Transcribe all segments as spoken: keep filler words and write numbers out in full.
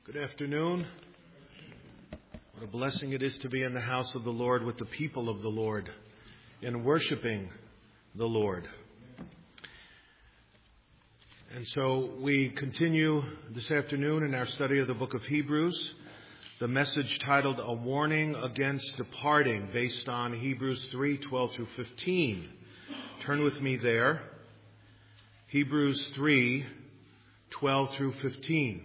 Good afternoon. What a blessing it is to be in the house of the Lord with the people of the Lord and worshiping the Lord. And so we continue this afternoon in our study of the book of Hebrews, the message titled A Warning Against Departing, based on Hebrews three, twelve through fifteen. Turn with me there. Hebrews three, twelve through fifteen.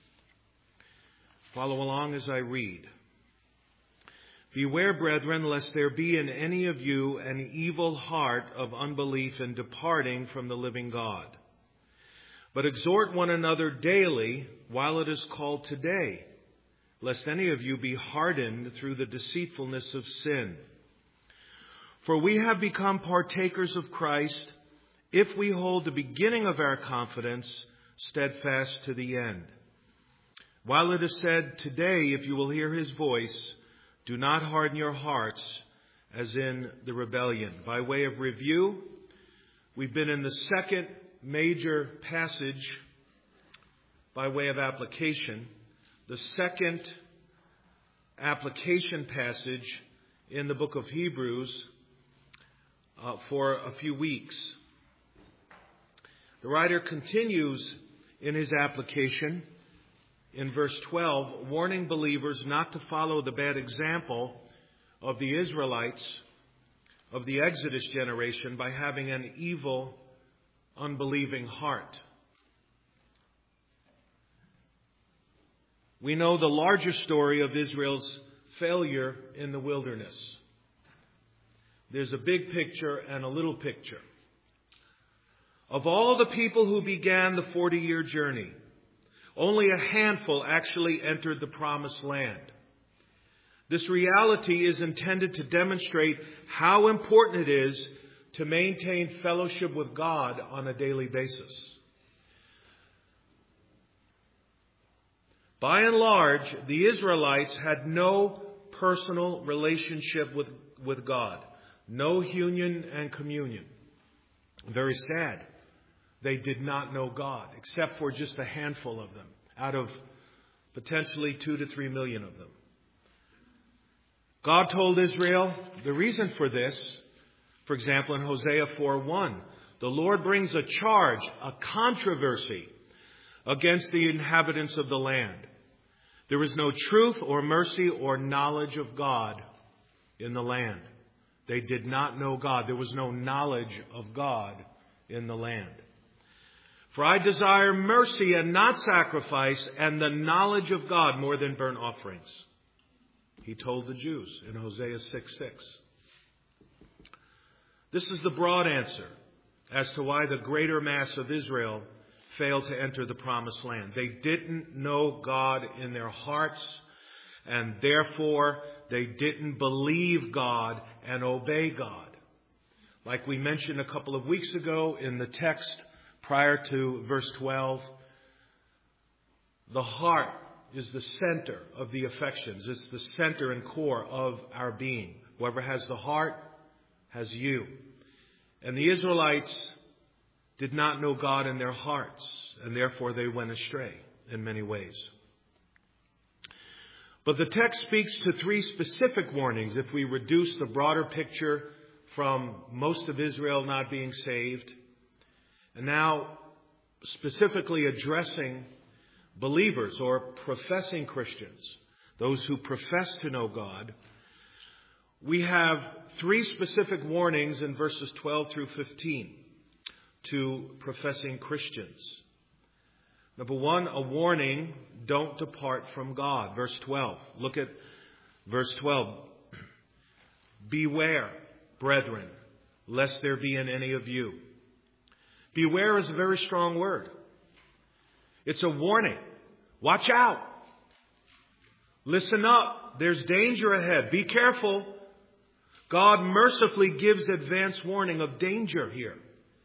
Follow along as I read. Beware, brethren, lest there be in any of you an evil heart of unbelief in departing from the living God. But exhort one another daily while it is called today, lest any of you be hardened through the deceitfulness of sin. For we have become partakers of Christ if we hold the beginning of our confidence steadfast to the end. While it is said, today, if you will hear his voice, do not harden your hearts as in the rebellion. By way of review, we've been in the second major passage by way of application, the second application passage in the book of Hebrews uh, for a few weeks. The writer continues in his application in verse twelve, warning believers not to follow the bad example of the Israelites of the Exodus generation by having an evil, unbelieving heart. We know the larger story of Israel's failure in the wilderness. There's a big picture and a little picture. Of all the people who began the forty-year journey, only a handful actually entered the promised land. This reality is intended to demonstrate how important it is to maintain fellowship with God on a daily basis. By and large, the Israelites had no personal relationship with, with God, no union and communion. Very sad. They did not know God, except for just a handful of them, out of potentially two to three million of them. God told Israel the reason for this, for example, in Hosea four one, the Lord brings a charge, a controversy against the inhabitants of the land. There is no truth or mercy or knowledge of God in the land. They did not know God. There was no knowledge of God in the land. For I desire mercy and not sacrifice, and the knowledge of God more than burnt offerings. He told the Jews in Hosea six six. This is the broad answer as to why the greater mass of Israel failed to enter the promised land. They didn't know God in their hearts, and therefore they didn't believe God and obey God. Like we mentioned a couple of weeks ago in the text prior to verse twelve, the heart is the center of the affections. It's the center and core of our being. Whoever has the heart has you. And the Israelites did not know God in their hearts, and therefore they went astray in many ways. But the text speaks to three specific warnings if we reduce the broader picture from most of Israel not being saved, and now specifically addressing believers or professing Christians, those who profess to know God. We have three specific warnings in verses twelve through fifteen to professing Christians. Number one, a warning, don't depart from God. Verse twelve. Look at verse twelve. Beware, brethren, lest there be in any of you. Beware is a very strong word. It's a warning. Watch out. Listen up. There's danger ahead. Be careful. God mercifully gives advance warning of danger here.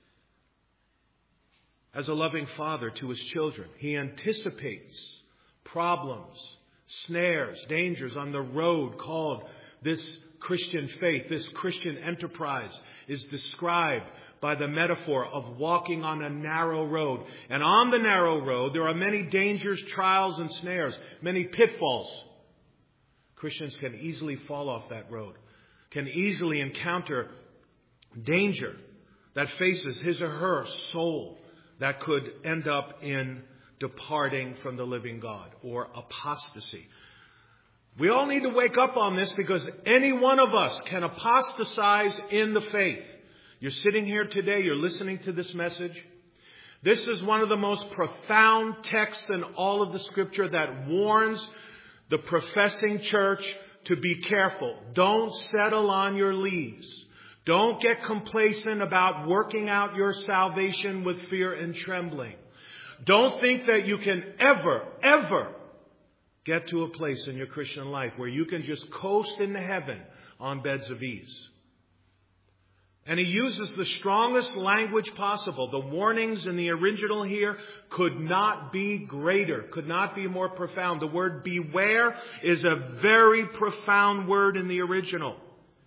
As a loving father to his children, he anticipates problems, snares, dangers on the road called this Christian faith, this Christian enterprise, is described by the metaphor of walking on a narrow road. And on the narrow road, there are many dangers, trials, and snares, many pitfalls. Christians can easily fall off that road, can easily encounter danger that faces his or her soul that could end up in departing from the living God or apostasy. We all need to wake up on this because any one of us can apostatize in the faith. You're sitting here today, you're listening to this message. This is one of the most profound texts in all of the Scripture that warns the professing church to be careful. Don't settle on your lees. Don't get complacent about working out your salvation with fear and trembling. Don't think that you can ever, ever get to a place in your Christian life where you can just coast into heaven on beds of ease. And he uses the strongest language possible. The warnings in the original here could not be greater, could not be more profound. The word beware is a very profound word in the original.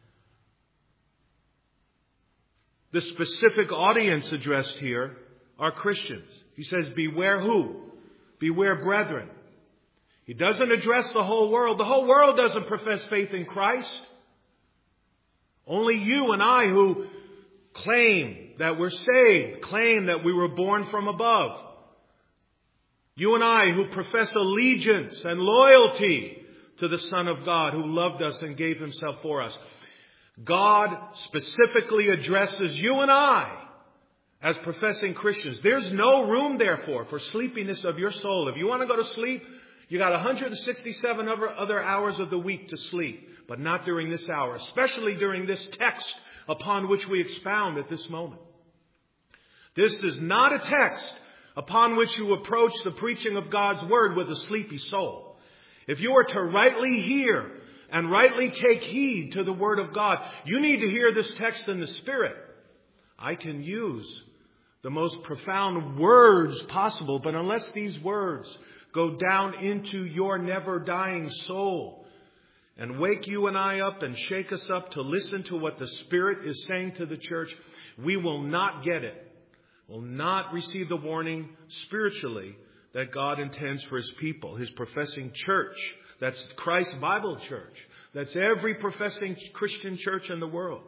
The specific audience addressed here are Christians. He says, beware who? Beware brethren. He doesn't address the whole world. The whole world doesn't profess faith in Christ. Only you and I who claim that we're saved, claim that we were born from above. You and I who profess allegiance and loyalty to the Son of God who loved us and gave himself for us. God specifically addresses you and I as professing Christians. There's no room, therefore, for sleepiness of your soul. If you want to go to sleep, you got one hundred sixty-seven other hours of the week to sleep, but not during this hour, especially during this text upon which we expound at this moment. This is not a text upon which you approach the preaching of God's word with a sleepy soul. If you are to rightly hear and rightly take heed to the word of God, you need to hear this text in the Spirit. I can use the most profound words possible, but unless these words go down into your never-dying soul and wake you and I up and shake us up to listen to what the Spirit is saying to the church, we will not get it. Will not receive the warning spiritually that God intends for his people, his professing church. That's Christ's Bible Church. That's every professing Christian church in the world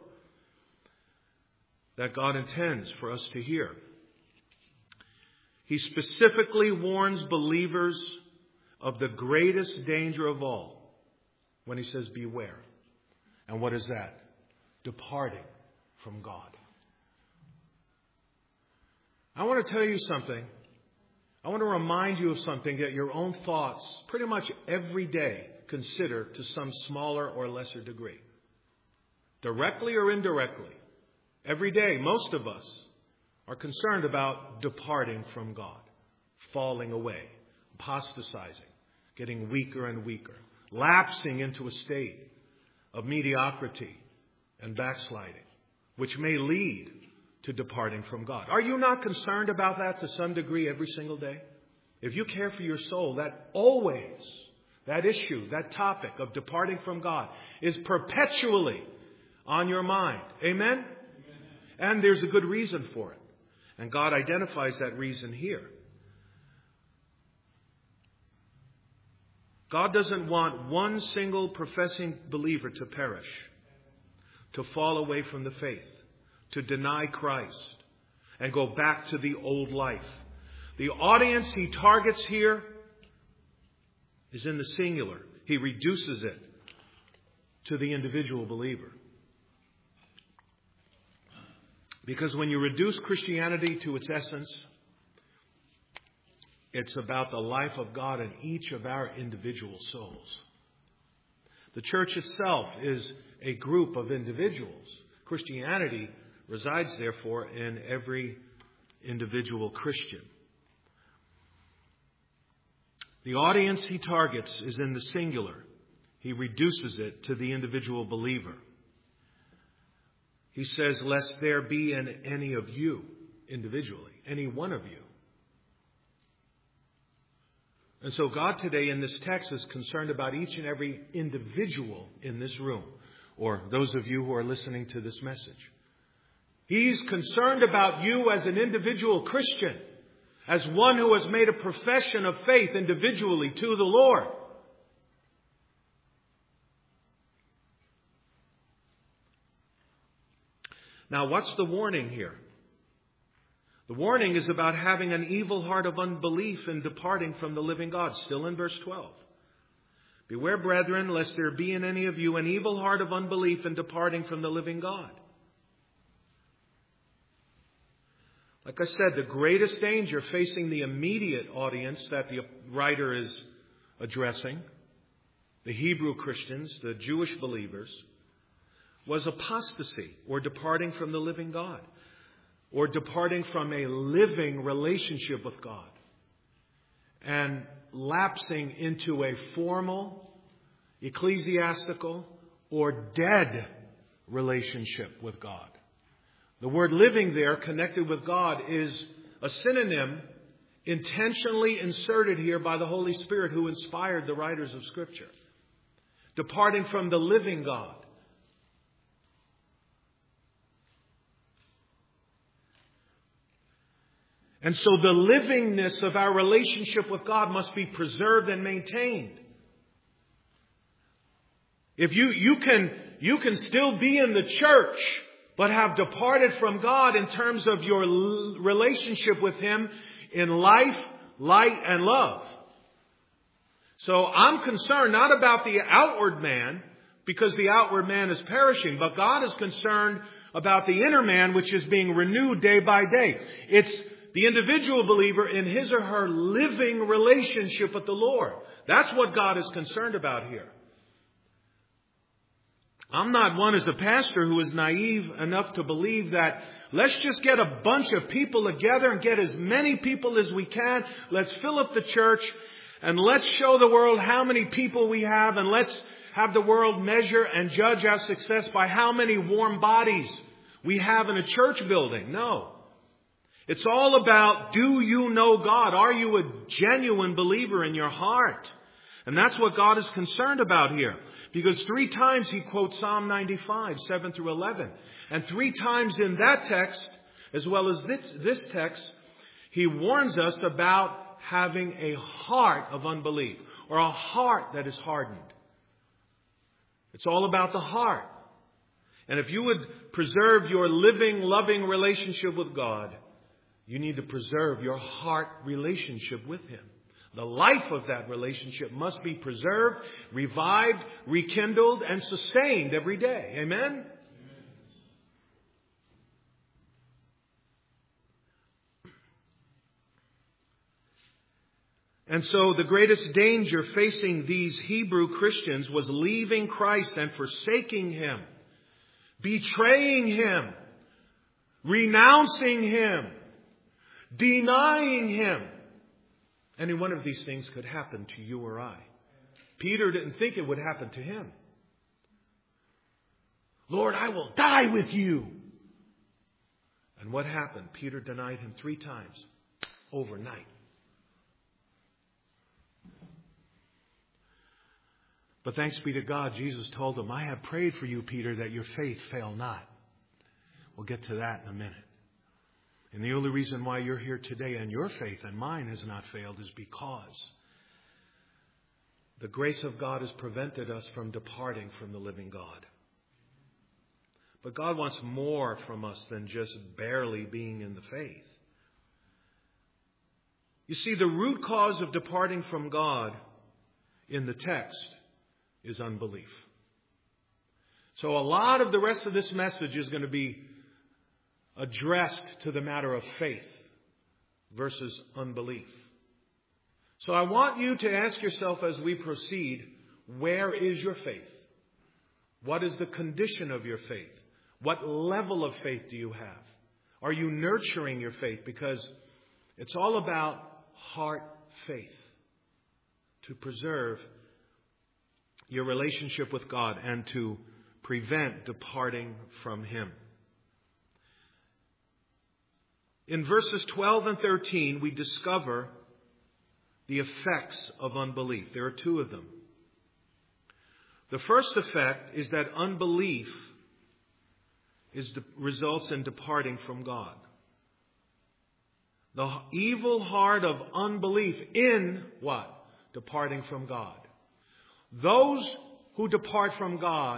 that God intends for us to hear. He specifically warns believers of the greatest danger of all when he says beware. And what is that? Departing from God. I want to tell you something. I want to remind you of something that your own thoughts pretty much every day consider to some smaller or lesser degree. Directly or indirectly. Every day, most of us are concerned about departing from God, falling away, apostatizing, getting weaker and weaker, lapsing into a state of mediocrity and backsliding, which may lead to departing from God. Are you not concerned about that to some degree every single day? If you care for your soul, that always, that issue, that topic of departing from God is perpetually on your mind. Amen? Amen. And there's a good reason for it. And God identifies that reason here. God doesn't want one single professing believer to perish, to fall away from the faith, to deny Christ, and go back to the old life. The audience he targets here is in the singular. He reduces it to the individual believer. Because when you reduce Christianity to its essence, it's about the life of God in each of our individual souls. The church itself is a group of individuals. Christianity resides, therefore, in every individual Christian. The audience he targets is in the singular. He reduces it to the individual believer. He says, lest there be in any of you, individually, any one of you. And so God today in this text is concerned about each and every individual in this room. or those of you who are listening to this message. He's concerned about you as an individual Christian, as one who has made a profession of faith individually to the Lord. Now, what's the warning here? The warning is about having an evil heart of unbelief and departing from the living God. Still in verse twelve. Beware, brethren, lest there be in any of you an evil heart of unbelief and departing from the living God. Like I said, the greatest danger facing the immediate audience that the writer is addressing, the Hebrew Christians, the Jewish believers, was apostasy, or departing from the living God, or departing from a living relationship with God, and lapsing into a formal, ecclesiastical, or dead relationship with God. The word living there, connected with God, is a synonym intentionally inserted here by the Holy Spirit who inspired the writers of Scripture. Departing from the living God. And so the livingness of our relationship with God must be preserved and maintained. If you, you can, you can still be in the church, but have departed from God in terms of your l- relationship with Him in life, light, and love. So I'm concerned not about the outward man, because the outward man is perishing, but God is concerned about the inner man, which is being renewed day by day. It's the individual believer in his or her living relationship with the Lord. That's what God is concerned about here. I'm not one as a pastor who is naive enough to believe that let's just get a bunch of people together and get as many people as we can. Let's fill up the church and let's show the world how many people we have, and let's have the world measure and judge our success by how many warm bodies we have in a church building. No. It's all about, do you know God? Are you a genuine believer in your heart? And that's what God is concerned about here. Because three times he quotes Psalm ninety-five, seven through eleven. And three times in that text, as well as this, this text, he warns us about having a heart of unbelief, or a heart that is hardened. It's all about the heart. And if you would preserve your living, loving relationship with God, you need to preserve your heart relationship with Him. The life of that relationship must be preserved, revived, rekindled, and sustained every day. Amen? Amen. And so the greatest danger facing these Hebrew Christians was leaving Christ and forsaking Him, betraying Him, renouncing Him, denying Him. Any one of these things could happen to you or I. Peter didn't think it would happen to him. Lord, I will die with you. And what happened? Peter denied Him three times overnight. But thanks be to God, Jesus told him, I have prayed for you, Peter, that your faith fail not. We'll get to that in a minute. And the only reason why you're here today and your faith and mine has not failed is because the grace of God has prevented us from departing from the living God. But God wants more from us than just barely being in the faith. You see, the root cause of departing from God in the text is unbelief. So a lot of the rest of this message is going to be addressed to the matter of faith versus unbelief. So I want you to ask yourself as we proceed, where is your faith? What is the condition of your faith? What level of faith do you have? Are you nurturing your faith? Because it's all about heart faith to preserve your relationship with God and to prevent departing from Him. In verses twelve and thirteen, we discover the effects of unbelief. There are two of them. The first effect is that unbelief is de- results in departing from God. The evil heart of unbelief in what? Departing from God. Those who depart from God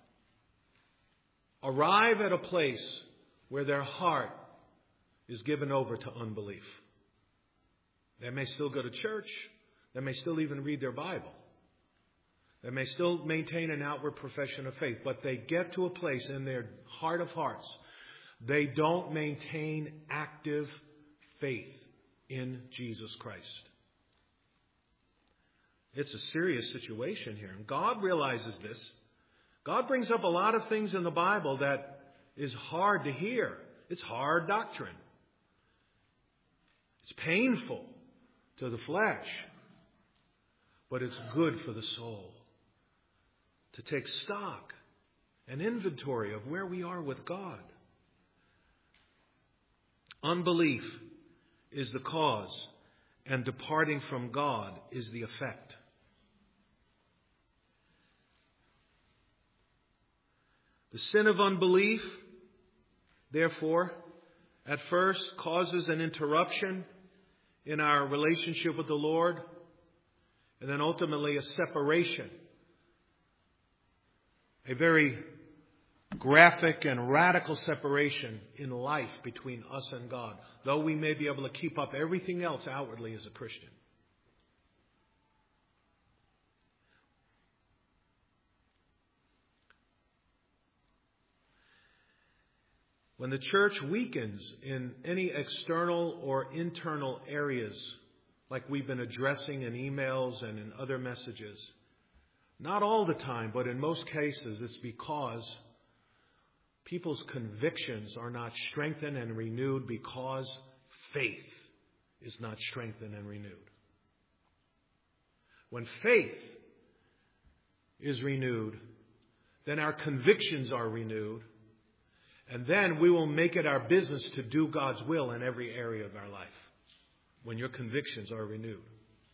arrive at a place where their heart is given over to unbelief. They may still go to church. They may still even read their Bible. They may still maintain an outward profession of faith. But they get to a place in their heart of hearts. They don't maintain active faith in Jesus Christ. It's a serious situation here. And God realizes this. God brings up a lot of things in the Bible that is hard to hear. It's hard doctrine. It's painful to the flesh. But it's good for the soul to take stock and inventory of where we are with God. Unbelief is the cause, and departing from God is the effect. The sin of unbelief, therefore, at first causes an interruption in our relationship with the Lord, and then ultimately a separation. A very graphic and radical separation in life between us and God, though we may be able to keep up everything else outwardly as a Christian. When the church weakens in any external or internal areas, like we've been addressing in emails and in other messages, not all the time, but in most cases, it's because people's convictions are not strengthened and renewed because faith is not strengthened and renewed. When faith is renewed, then our convictions are renewed, and then we will make it our business to do God's will in every area of our life, when your convictions are renewed.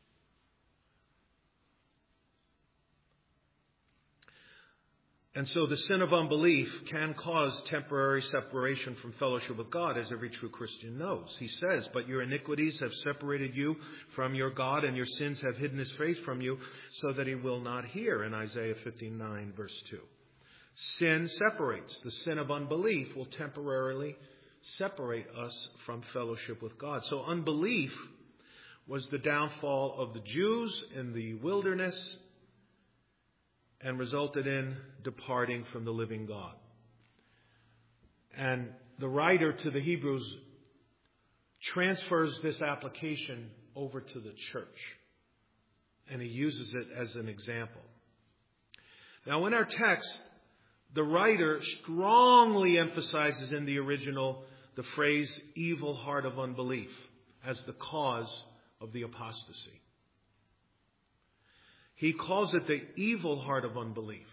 And so the sin of unbelief can cause temporary separation from fellowship with God, as every true Christian knows. He says, but your iniquities have separated you from your God, and your sins have hidden his face from you, so that he will not hear, in Isaiah fifty-nine, verse two. Sin separates. The sin of unbelief will temporarily separate us from fellowship with God. So unbelief was the downfall of the Jews in the wilderness, and resulted in departing from the living God. And the writer to the Hebrews transfers this application over to the church. And he uses it as an example. Now in our text, the writer strongly emphasizes in the original the phrase evil heart of unbelief as the cause of the apostasy. He calls it the evil heart of unbelief.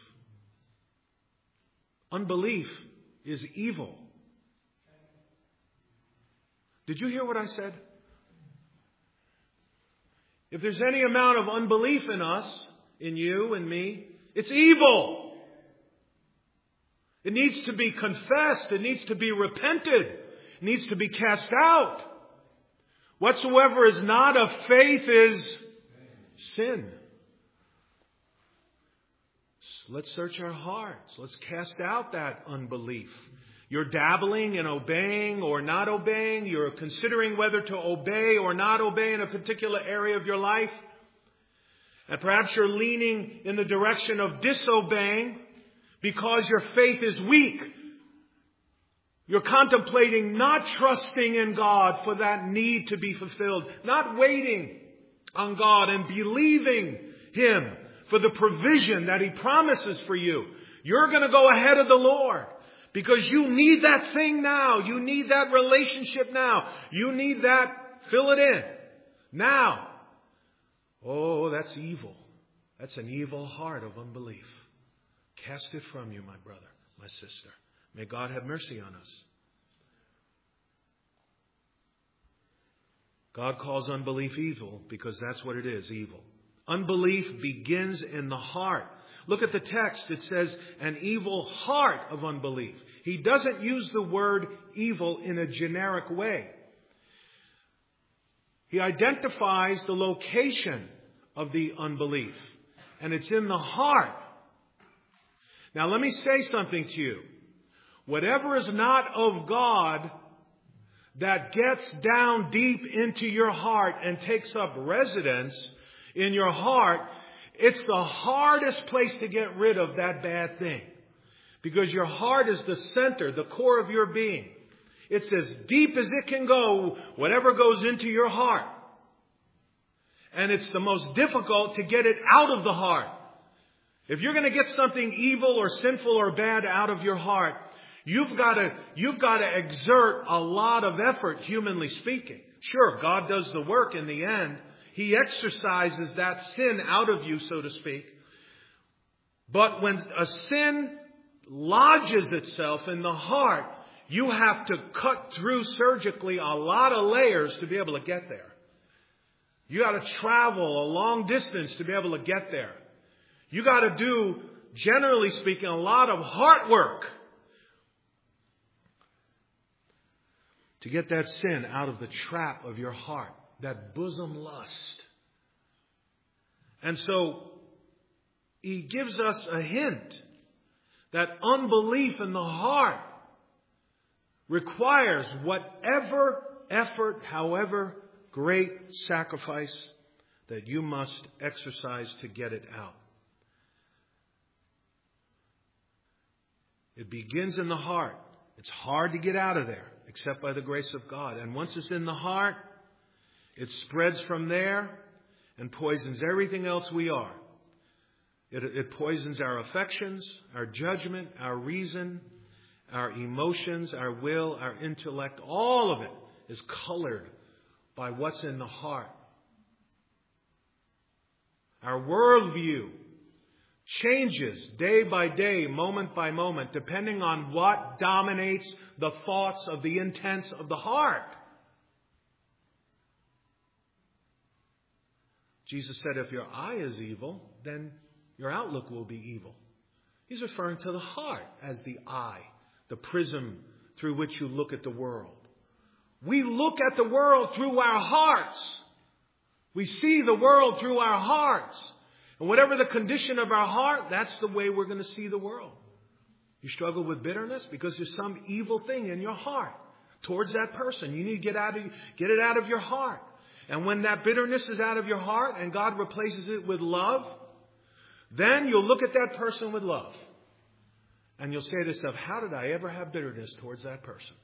Unbelief is evil. Did you hear what I said? If there's any amount of unbelief in us, in you and me, it's evil. It needs to be confessed. It needs to be repented. It needs to be cast out. Whatsoever is not of faith is sin. Let's search our hearts. Let's cast out that unbelief. You're dabbling in obeying or not obeying. You're considering whether to obey or not obey in a particular area of your life. And perhaps you're leaning in the direction of disobeying because your faith is weak. You're contemplating not trusting in God for that need to be fulfilled. Not waiting on God and believing Him for the provision that He promises for you. You're going to go ahead of the Lord because you need that thing now. You need that relationship now. You need that. Fill it in now. Oh, that's evil. That's an evil heart of unbelief. Cast it from you, my brother, my sister. May God have mercy on us. God calls unbelief evil because that's what it is, evil. Unbelief begins in the heart. Look at the text. It says an evil heart of unbelief. He doesn't use the word evil in a generic way. He identifies the location of the unbelief. And it's in the heart. Now let me say something to you. Whatever is not of God that gets down deep into your heart and takes up residence in your heart, it's the hardest place to get rid of that bad thing. Because your heart is the center, the core of your being. It's as deep as it can go, whatever goes into your heart. And it's the most difficult to get it out of the heart. If you're going to get something evil or sinful or bad out of your heart, you've got to, you've got to exert a lot of effort, humanly speaking. Sure, God does the work in the end. He exercises that sin out of you, so to speak. But when a sin lodges itself in the heart, you have to cut through surgically a lot of layers to be able to get there. You got to travel a long distance to be able to get there. You got to do, generally speaking, a lot of heart work to get that sin out of the trap of your heart, that bosom lust. And so he gives us a hint that unbelief in the heart requires whatever effort, however great sacrifice, that you must exercise to get it out. It begins in the heart. It's hard to get out of there, except by the grace of God. And once it's in the heart, it spreads from there and poisons everything else we are. It, it poisons our affections, our judgment, our reason, our emotions, our will, our intellect. All of it is colored by what's in the heart. Our worldview changes day by day, moment by moment, depending on what dominates the thoughts of the intents of the heart. Jesus said, if your eye is evil, then your outlook will be evil. He's referring to the heart as the eye, the prism through which you look at the world. We look at the world through our hearts. We see the world through our hearts. And whatever the condition of our heart, that's the way we're going to see the world. You struggle with bitterness because there's some evil thing in your heart towards that person. You need to get out of, get it out of your heart. And when that bitterness is out of your heart and God replaces it with love, then you'll look at that person with love. And you'll say to yourself, how did I ever have bitterness towards that person?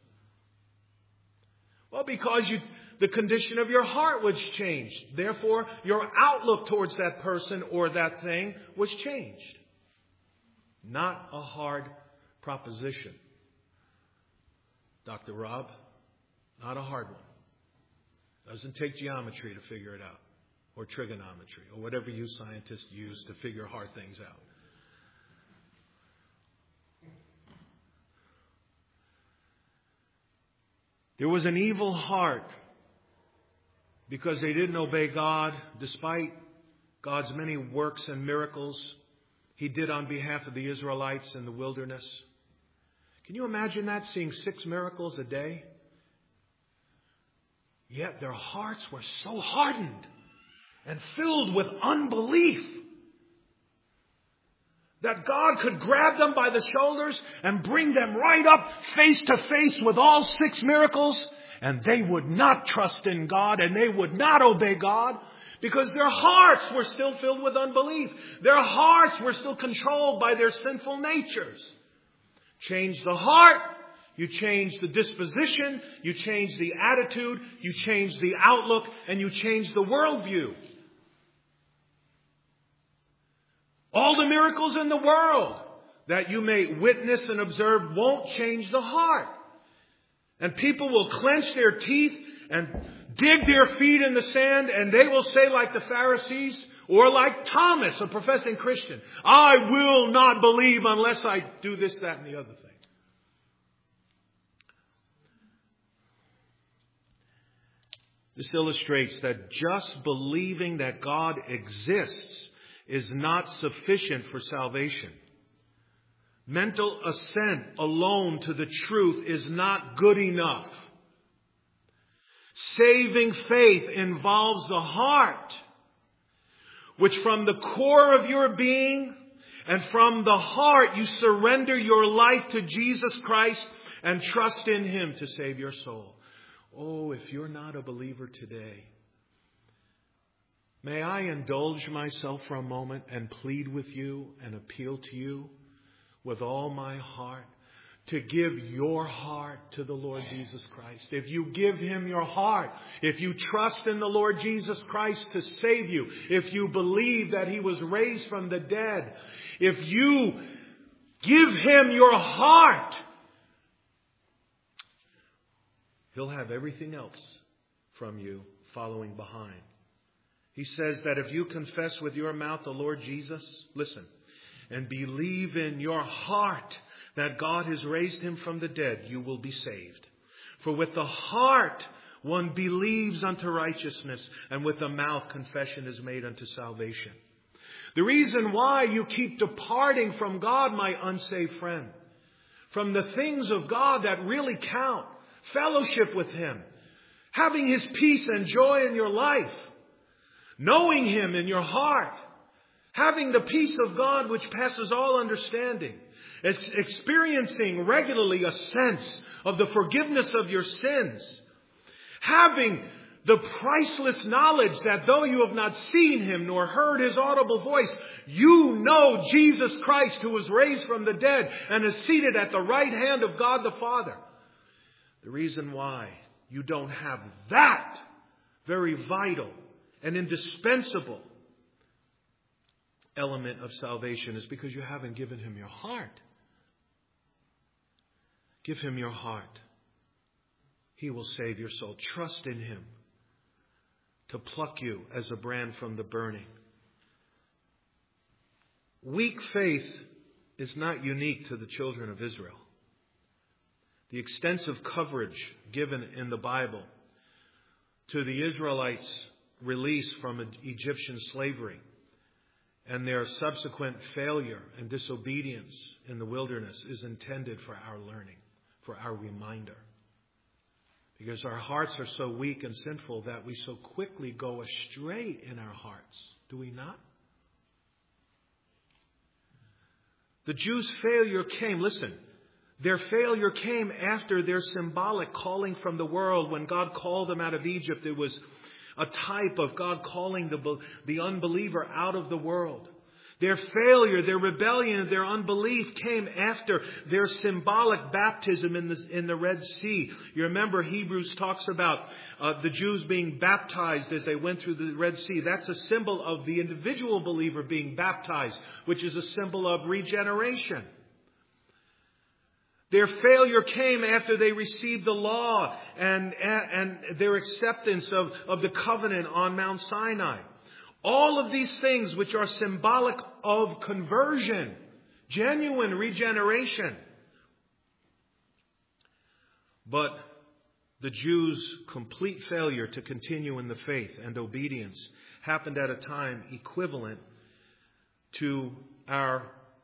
Well, because you, the condition of your heart was changed. Therefore, your outlook towards that person or that thing was changed. Not a hard proposition. Doctor Rob, not a hard one. Doesn't take geometry to figure it out. Or trigonometry. Or whatever you scientists use to figure hard things out. There was an evil heart because they didn't obey God despite God's many works and miracles He did on behalf of the Israelites in the wilderness. Can you imagine that, seeing six miracles a day? Yet their hearts were so hardened and filled with unbelief that God could grab them by the shoulders and bring them right up face to face with all six miracles, and they would not trust in God and they would not obey God because their hearts were still filled with unbelief. Their hearts were still controlled by their sinful natures. Change the heart, you change the disposition, you change the attitude, you change the outlook, and you change the worldview. All the miracles in the world that you may witness and observe won't change the heart. And people will clench their teeth and dig their feet in the sand, and they will say like the Pharisees or like Thomas, a professing Christian, I will not believe unless I do this, that, and the other thing. This illustrates that just believing that God exists is not sufficient for salvation. Mental assent alone to the truth is not good enough. Saving faith involves the heart, which from the core of your being and from the heart you surrender your life to Jesus Christ and trust in Him to save your soul. Oh, if you're not a believer today, may I indulge myself for a moment and plead with you and appeal to you with all my heart to give your heart to the Lord Jesus Christ. If you give Him your heart, if you trust in the Lord Jesus Christ to save you, if you believe that He was raised from the dead, if you give Him your heart, He'll have everything else from you following behind. He says that if you confess with your mouth the Lord Jesus, listen, and believe in your heart that God has raised Him from the dead, you will be saved. For with the heart one believes unto righteousness, and with the mouth confession is made unto salvation. The reason why you keep departing from God, my unsaved friend, from the things of God that really count, fellowship with Him, having His peace and joy in your life, knowing Him in your heart, having the peace of God which passes all understanding, Ex- experiencing regularly a sense of the forgiveness of your sins, having the priceless knowledge that though you have not seen Him nor heard His audible voice, you know Jesus Christ, who was raised from the dead and is seated at the right hand of God the Father. The reason why you don't have that very vital and indispensable element of salvation is because you haven't given Him your heart. Give Him your heart. He will save your soul. Trust in Him to pluck you as a brand from the burning. Weak faith is not unique to the children of Israel. The extensive coverage given in the Bible to the Israelites' release from Egyptian slavery and their subsequent failure and disobedience in the wilderness is intended for our learning, for our reminder. Because our hearts are so weak and sinful that we so quickly go astray in our hearts. Do we not? The Jews' failure came, listen, their failure came after their symbolic calling from the world. When God called them out of Egypt, it was a type of God calling the, the unbeliever out of the world. Their failure, their rebellion, their unbelief came after their symbolic baptism in the, in the Red Sea. You remember Hebrews talks about uh, the Jews being baptized as they went through the Red Sea. That's a symbol of the individual believer being baptized, which is a symbol of regeneration. Their failure came after they received the law and, and their acceptance of, of the covenant on Mount Sinai. All of these things which are symbolic of conversion, genuine regeneration. But the Jews' complete failure to continue in the faith and obedience happened at a time equivalent to our,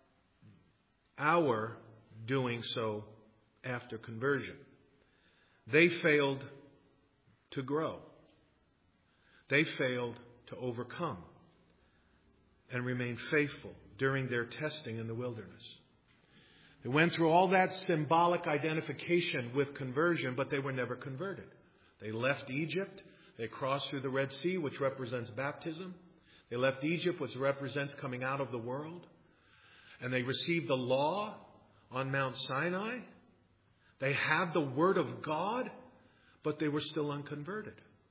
our doing so after conversion. They failed to grow. They failed to overcome and remain faithful during their testing in the wilderness. They went through all that symbolic identification with conversion, but they were never converted. They left Egypt. They crossed through the Red Sea, which represents baptism. They left Egypt, which represents coming out of the world. And they received the law on Mount Sinai. They had the Word of God, but they were still unconverted.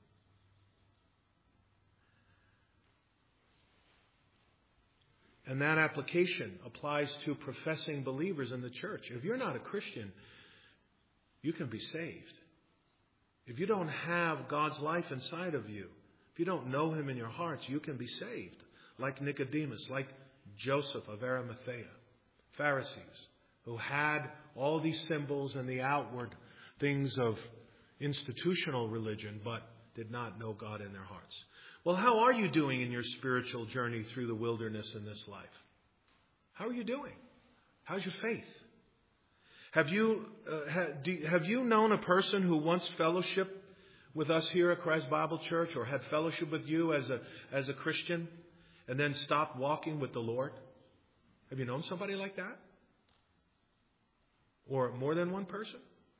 And that application applies to professing believers in the church. If you're not a Christian, you can be saved. If you don't have God's life inside of you, if you don't know Him in your hearts, you can be saved. Like Nicodemus, like Joseph of Arimathea, Pharisees, who had all these symbols and the outward things of institutional religion, but did not know God in their hearts. Well, how are you doing in your spiritual journey through the wilderness in this life? How are you doing? How's your faith? Have you, uh, ha, do, have you known a person who once fellowshiped with us here at Christ Bible Church, or had fellowship with you as a as a Christian, and then stopped walking with the Lord? Have you known somebody like that? Or more than one person?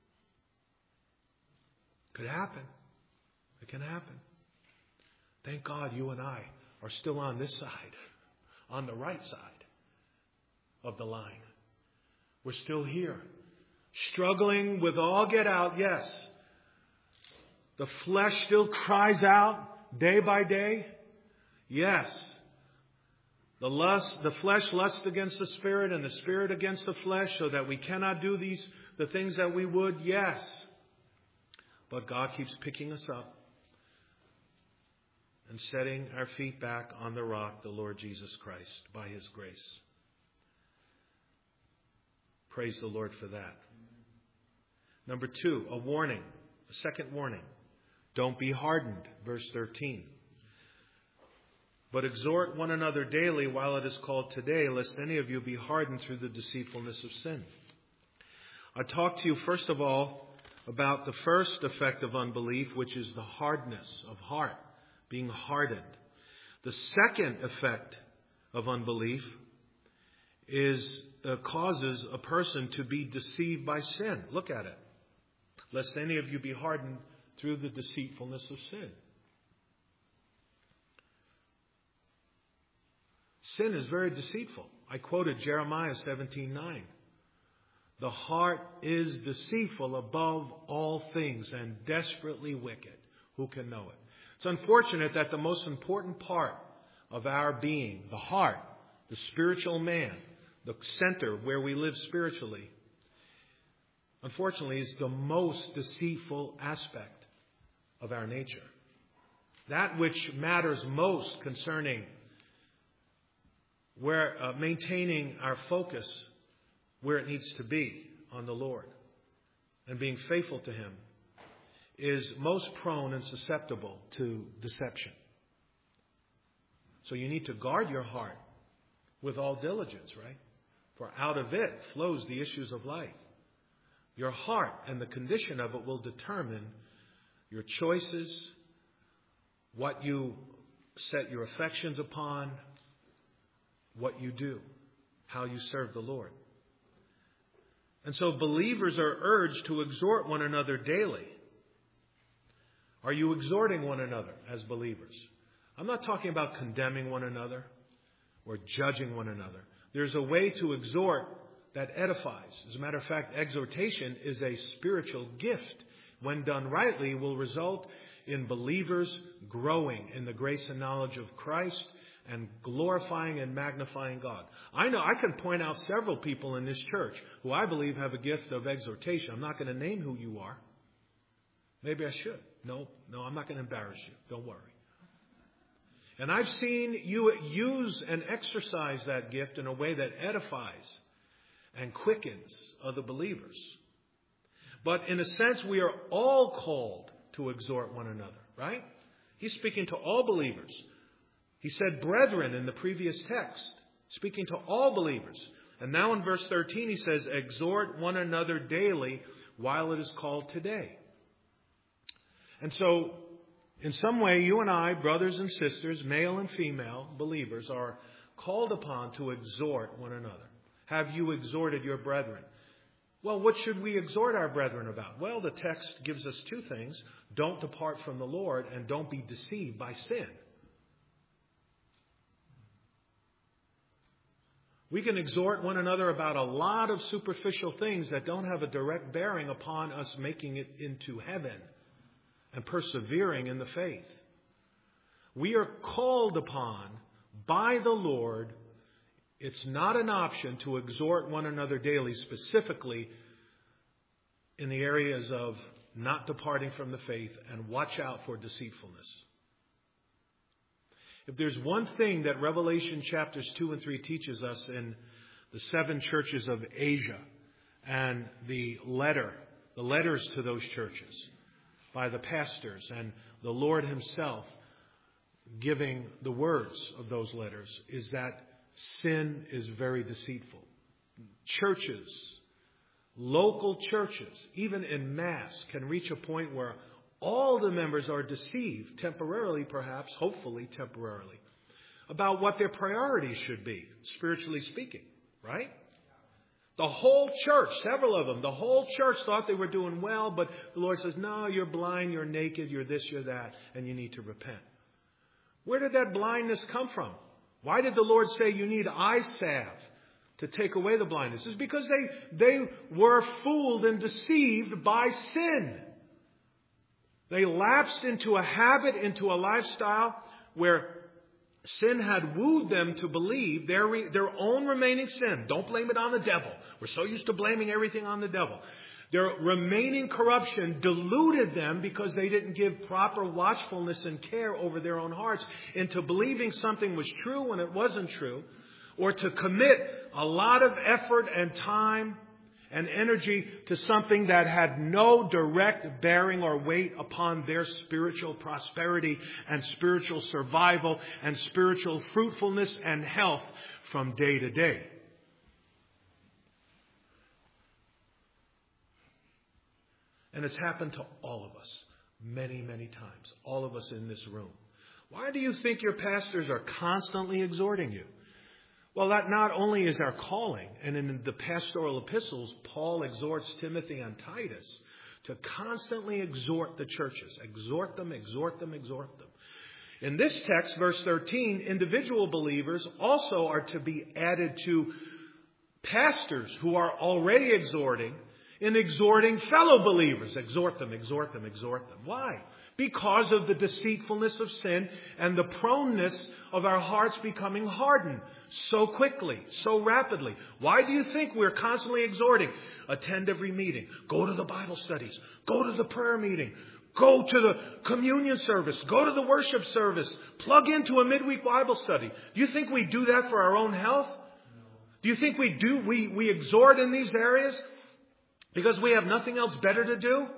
Could happen. It can happen. Thank God you and I are still on this side, on the right side of the line. We're still here, struggling with all get out, yes. The flesh still cries out day by day. Yes. The lust, the flesh lusts against the spirit and the spirit against the flesh, so that we cannot do these, the things that we would. Yes. But God keeps picking us up and setting our feet back on the rock, the Lord Jesus Christ, by His grace. Praise the Lord for that. Number two, a warning, a second warning. Don't be hardened, verse thirteen. But exhort one another daily while it is called today, lest any of you be hardened through the deceitfulness of sin. I talked to you first of all about the first effect of unbelief, which is the hardness of heart, being hardened. The second effect of unbelief is uh, causes a person to be deceived by sin. Look at it. Lest any of you be hardened through the deceitfulness of sin. Sin is very deceitful. I quoted Jeremiah seventeen nine. The heart is deceitful above all things and desperately wicked. Who can know it? It's unfortunate that the most important part of our being, the heart, the spiritual man, the center where we live spiritually, unfortunately, is the most deceitful aspect of our nature. That which matters most concerning where uh, maintaining our focus where it needs to be on the Lord and being faithful to Him is most prone and susceptible to deception. So you need to guard your heart with all diligence, right? For out of it flows the issues of life. Your heart and the condition of it will determine your choices, what you set your affections upon, what you do, how you serve the Lord. And so believers are urged to exhort one another daily. Are you exhorting one another as believers? I'm not talking about condemning one another or judging one another. There's a way to exhort that edifies. As a matter of fact, exhortation is a spiritual gift. When done rightly, will result in believers growing in the grace and knowledge of Christ and glorifying and magnifying God. I know I can point out several people in this church who I believe have a gift of exhortation. I'm not going to name who you are. Maybe I should. No, no, I'm not going to embarrass you. Don't worry. And I've seen you use and exercise that gift in a way that edifies and quickens other believers. But in a sense, we are all called to exhort one another, right? He's speaking to all believers. He said brethren in the previous text, speaking to all believers. And now in verse thirteen, he says, exhort one another daily while it is called today. And so, in some way, you and I, brothers and sisters, male and female believers, are called upon to exhort one another. Have you exhorted your brethren? Well, what should we exhort our brethren about? Well, the text gives us two things. Don't depart from the Lord and don't be deceived by sin. We can exhort one another about a lot of superficial things that don't have a direct bearing upon us making it into heaven and persevering in the faith. We are called upon by the Lord. It's not an option to exhort one another daily, specifically in the areas of not departing from the faith and watch out for deceitfulness. If there's one thing that Revelation chapters two and three teaches us in the seven churches of Asia and the letter, the letters to those churches by the pastors and the Lord Himself giving the words of those letters is that sin is very deceitful. Churches, local churches, even in mass, can reach a point where all the members are deceived, temporarily perhaps, hopefully temporarily, about what their priorities should be, spiritually speaking, right? The whole church, several of them, the whole church thought they were doing well, but the Lord says, no, you're blind, you're naked, you're this, you're that, and you need to repent. Where did that blindness come from? Why did the Lord say you need eye salve to take away the blindness? It's because they, they were fooled and deceived by sin. They lapsed into a habit, into a lifestyle where sin had wooed them to believe their, re, their own remaining sin. Don't blame it on the devil. We're so used to blaming everything on the devil. Their remaining corruption deluded them because they didn't give proper watchfulness and care over their own hearts into believing something was true when it wasn't true, or to commit a lot of effort and time and energy to something that had no direct bearing or weight upon their spiritual prosperity and spiritual survival and spiritual fruitfulness and health from day to day. And it's happened to all of us many, many times. All of us in this room. Why do you think your pastors are constantly exhorting you? Well, that not only is our calling, and in the pastoral epistles, Paul exhorts Timothy and Titus to constantly exhort the churches. Exhort them, exhort them, exhort them. In this text, verse thirteen, individual believers also are to be added to pastors who are already exhorting, in exhorting fellow believers. Exhort them, exhort them, exhort them. Why? Because of the deceitfulness of sin and the proneness of our hearts becoming hardened so quickly, so rapidly. Why do you think we're constantly exhorting? Attend every meeting. Go to the Bible studies. Go to the prayer meeting. Go to the communion service. Go to the worship service. Plug into a midweek Bible study. Do you think we do that for our own health? Do you think we do? We, we exhort in these areas because we have nothing else better to do?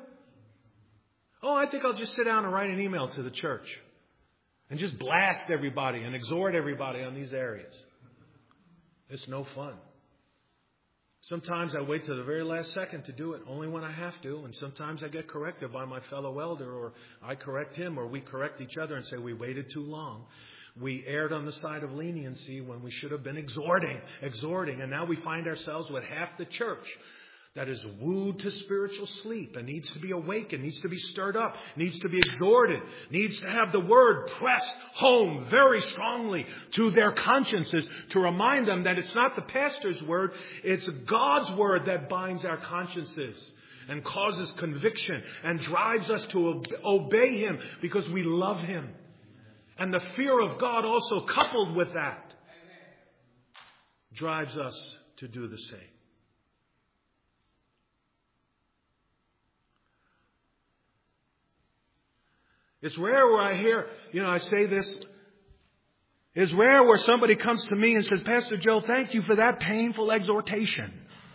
Oh, I think I'll just sit down and write an email to the church and just blast everybody and exhort everybody on these areas. It's no fun. Sometimes I wait to the very last second to do it, only when I have to. And sometimes I get corrected by my fellow elder, or I correct him, or we correct each other and say we waited too long. We erred on the side of leniency when we should have been exhorting, exhorting. And now we find ourselves with half the church that is wooed to spiritual sleep and needs to be awakened, needs to be stirred up, needs to be exhorted, needs to have the word pressed home very strongly to their consciences to remind them that it's not the pastor's word, it's God's word that binds our consciences and causes conviction and drives us to obey Him because we love Him. And the fear of God also coupled with that drives us to do the same. It's rare where I hear, you know, I say this. It's rare where somebody comes to me and says, Pastor Joe, thank you for that painful exhortation.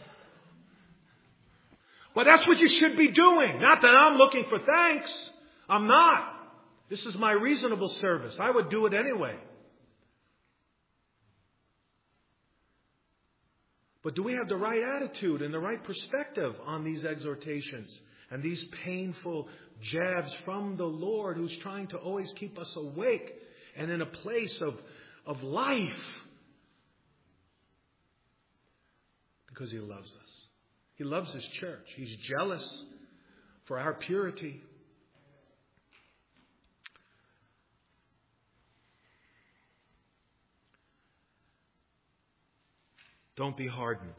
Well, that's what you should be doing. Not that I'm looking for thanks. I'm not. This is my reasonable service. I would do it anyway. But do we have the right attitude and the right perspective on these exhortations and these painful jabs from the Lord, who's trying to always keep us awake and in a place of, of life? Because He loves us. He loves His church. He's jealous for our purity. Don't be hardened.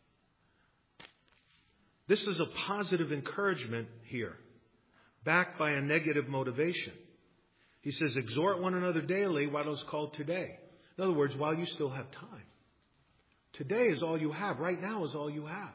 This is a positive encouragement here, backed by a negative motivation. He says, exhort one another daily while it's called today. In other words, while you still have time. Today is all you have. Right now is all you have.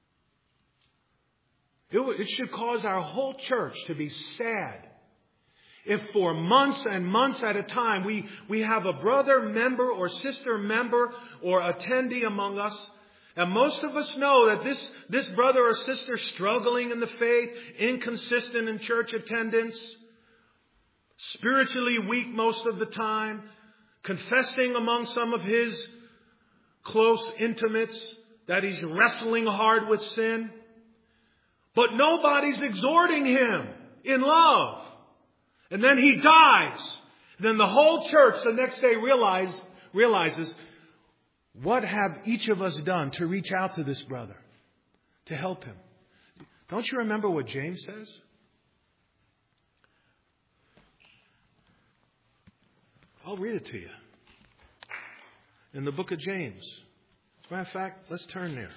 It, it should cause our whole church to be sad if for months and months at a time we, we have a brother member or sister member or attendee among us. And most of us know that this, this brother or sister struggling in the faith, inconsistent in church attendance, spiritually weak most of the time, confessing among some of his close intimates that he's wrestling hard with sin. But nobody's exhorting him in love. And then he dies. Then the whole church the next day realize, realizes, what have each of us done to reach out to this brother, to help him? Don't you remember what James says? I'll read it to you. In the book of James. As a matter of fact, let's turn there.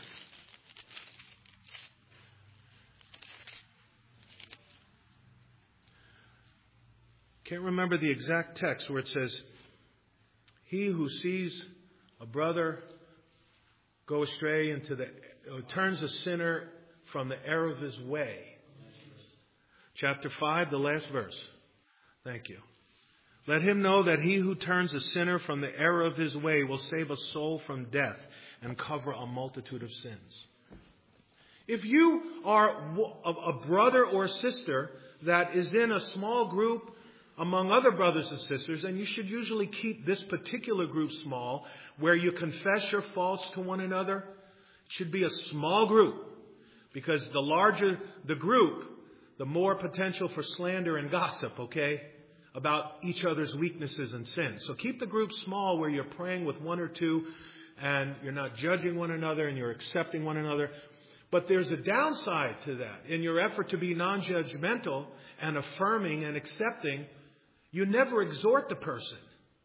Can't remember the exact text where it says, he who sees a brother go astray into the, uh, turns a sinner from the error of his way. Chapter five, the last verse. Thank you. Let him know that he who turns a sinner from the error of his way will save a soul from death and cover a multitude of sins. If you are a brother or sister that is in a small group among other brothers and sisters, and you should usually keep this particular group small, where you confess your faults to one another, it should be a small group. Because the larger the group, the more potential for slander and gossip, okay, about each other's weaknesses and sins. So keep the group small where you're praying with one or two and you're not judging one another and you're accepting one another. But there's a downside to that. In your effort to be non-judgmental and affirming and accepting, you never exhort the person.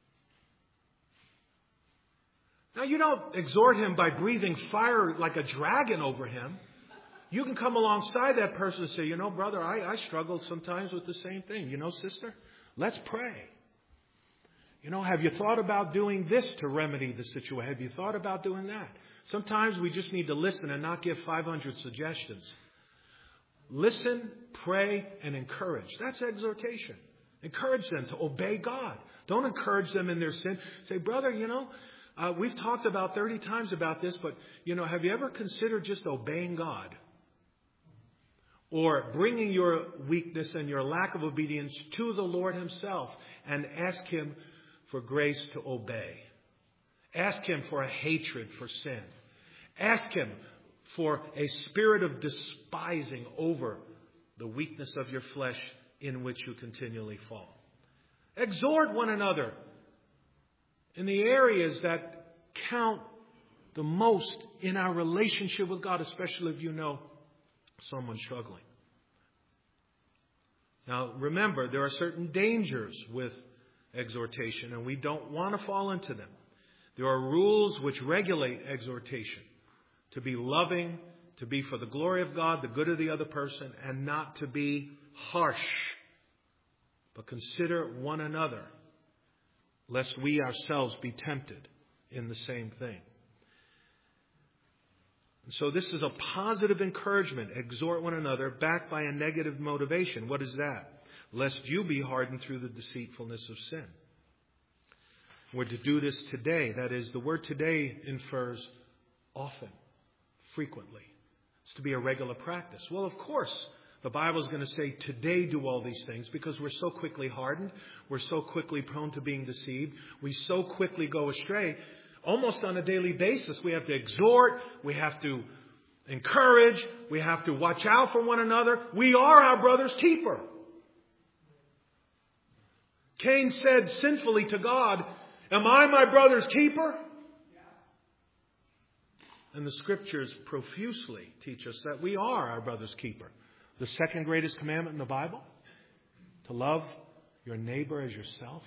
Now, you don't exhort him by breathing fire like a dragon over him. You can come alongside that person and say, you know, brother, I, I struggle sometimes with the same thing. You know, sister, let's pray. You know, have you thought about doing this to remedy the situation? Have you thought about doing that? Sometimes we just need to listen and not give five hundred suggestions. Listen, pray, and encourage. That's exhortation. Encourage them to obey God. Don't encourage them in their sin. Say, brother, you know, uh, we've talked about thirty times about this, but, you know, have you ever considered just obeying God? Or bringing your weakness and your lack of obedience to the Lord himself and ask him for grace to obey. Ask him for a hatred for sin. Ask him for a spirit of despising over the weakness of your flesh in which you continually fall. Exhort one another in the areas that count the most in our relationship with God, especially if you know someone struggling. Now, remember, there are certain dangers with exhortation, and we don't want to fall into them. There are rules which regulate exhortation. To be loving, to be for the glory of God, the good of the other person, and not to be harsh. But consider one another, lest we ourselves be tempted in the same thing. And so this is a positive encouragement. Exhort one another, backed by a negative motivation. What is that? Lest you be hardened through the deceitfulness of sin. We're to do this today. That is, the word today infers often, frequently. It's to be a regular practice. Well, of course, the Bible is going to say today do all these things because we're so quickly hardened. We're so quickly prone to being deceived. We so quickly go astray. Almost on a daily basis, we have to exhort. We have to encourage. We have to watch out for one another. We are our brother's keeper. Cain said sinfully to God, am I my brother's keeper? And the scriptures profusely teach us that we are our brother's keeper. The second greatest commandment in the Bible, to love your neighbor as yourself.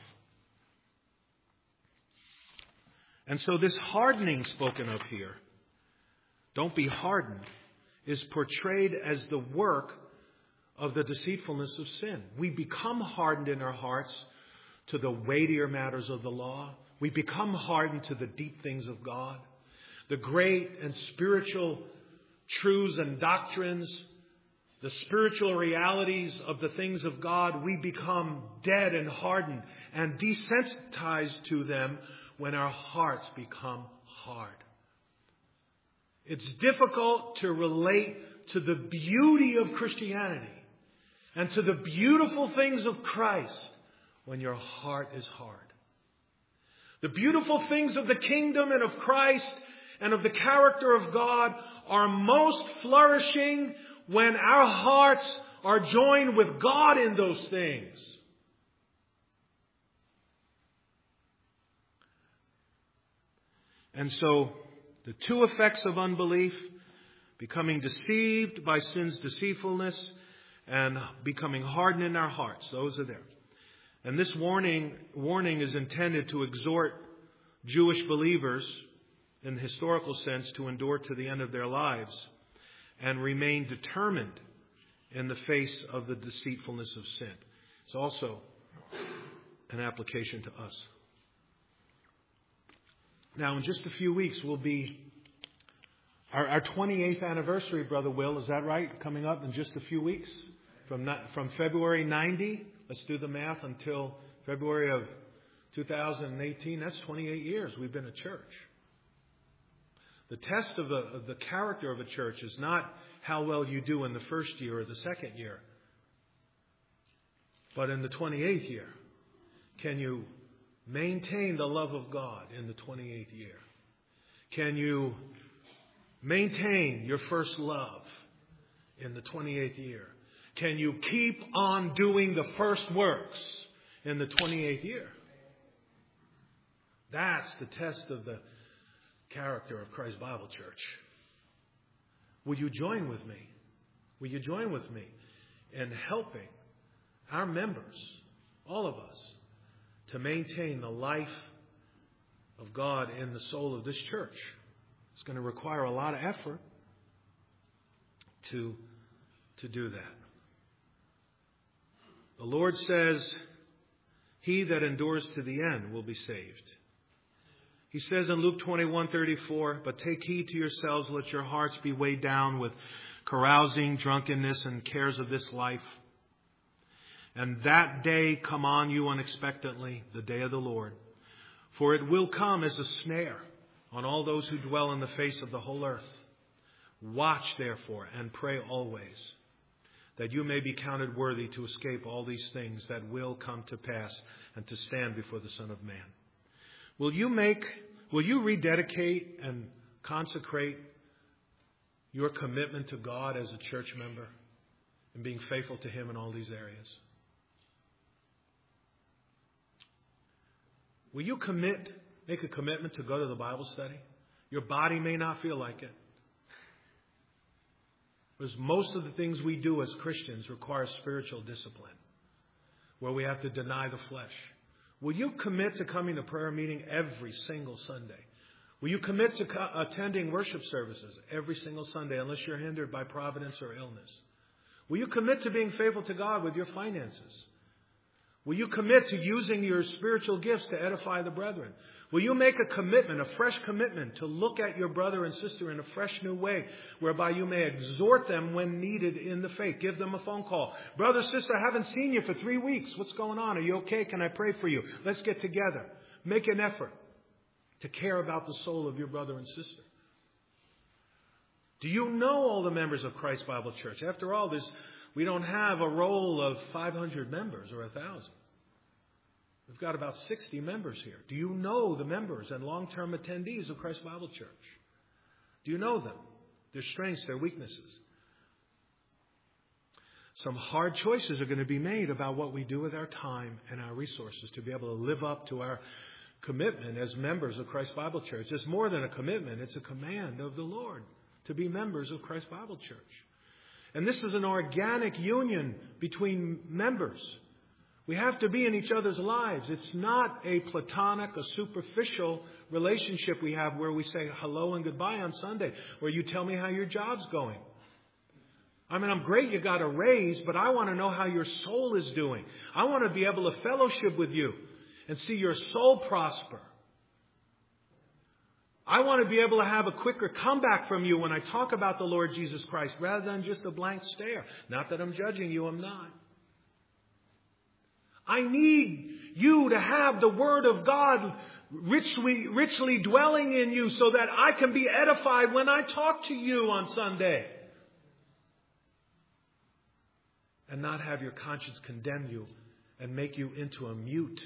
And so this hardening spoken of here, don't be hardened, is portrayed as the work of the deceitfulness of sin. We become hardened in our hearts to the weightier matters of the law. We become hardened to the deep things of God. The great and spiritual truths and doctrines, the spiritual realities of the things of God, we become dead and hardened and desensitized to them when our hearts become hard. It's difficult to relate to the beauty of Christianity and to the beautiful things of Christ when your heart is hard. The beautiful things of the kingdom and of Christ and of the character of God are most flourishing when our hearts are joined with God in those things. And so, the two effects of unbelief, becoming deceived by sin's deceitfulness and becoming hardened in our hearts, those are there. And this warning, warning is intended to exhort Jewish believers, in the historical sense, to endure to the end of their lives and remain determined in the face of the deceitfulness of sin. It's also an application to us. Now, in just a few weeks will be our, our twenty-eighth anniversary, Brother Will. Is that right? Coming up in just a few weeks? From, from February ninety, let's do the math, until February of two thousand eighteen. That's twenty-eight years we've been a church. The test of the, of the character of a church is not how well you do in the first year or the second year, but in the twenty-eighth year. Can you maintain the love of God in the twenty-eighth year? Can you maintain your first love in the twenty-eighth year? Can you keep on doing the first works in the twenty-eighth year? That's the test of the character of Christ Bible Church. Will you join with me? Will you join with me in helping our members, all of us, to maintain the life of God in the soul of this church? It's going to require a lot of effort to, to do that. The Lord says, he that endures to the end will be saved. He says in Luke twenty-one thirty-four, but take heed to yourselves, let your hearts be weighed down with carousing, drunkenness, and cares of this life. And that day come on you unexpectedly, the day of the Lord. For it will come as a snare on all those who dwell in the face of the whole earth. Watch therefore and pray always, that you may be counted worthy to escape all these things that will come to pass and to stand before the Son of Man. Will you make, will you rededicate and consecrate your commitment to God as a church member and being faithful to Him in all these areas? Will you commit, make a commitment to go to the Bible study? Your body may not feel like it. Because most of the things we do as Christians require spiritual discipline, where we have to deny the flesh. Will you commit to coming to prayer meeting every single Sunday? Will you commit to co- attending worship services every single Sunday, unless you're hindered by providence or illness? Will you commit to being faithful to God with your finances? Will you commit to using your spiritual gifts to edify the brethren? Will you make a commitment, a fresh commitment, to look at your brother and sister in a fresh new way, whereby you may exhort them when needed in the faith? Give them a phone call. Brother, sister, I haven't seen you for three weeks. What's going on? Are you okay? Can I pray for you? Let's get together. Make an effort to care about the soul of your brother and sister. Do you know all the members of Christ Bible Church? After all, there's, we don't have a roll of five hundred members or one thousand. We've got about sixty members here. Do you know the members and long-term attendees of Christ Bible Church? Do you know them? Their strengths, their weaknesses. Some hard choices are going to be made about what we do with our time and our resources to be able to live up to our commitment as members of Christ Bible Church. It's more than a commitment. It's a command of the Lord to be members of Christ Bible Church. And this is an organic union between members. We have to be in each other's lives. It's not a platonic, a superficial relationship we have where we say hello and goodbye on Sunday, where you tell me how your job's going. I mean, I'm great you got a raise, but I want to know how your soul is doing. I want to be able to fellowship with you and see your soul prosper. I want to be able to have a quicker comeback from you when I talk about the Lord Jesus Christ, rather than just a blank stare. Not that I'm judging you, I'm not. I need you to have the Word of God richly, richly dwelling in you so that I can be edified when I talk to you on Sunday. And not have your conscience condemn you and make you into a mute.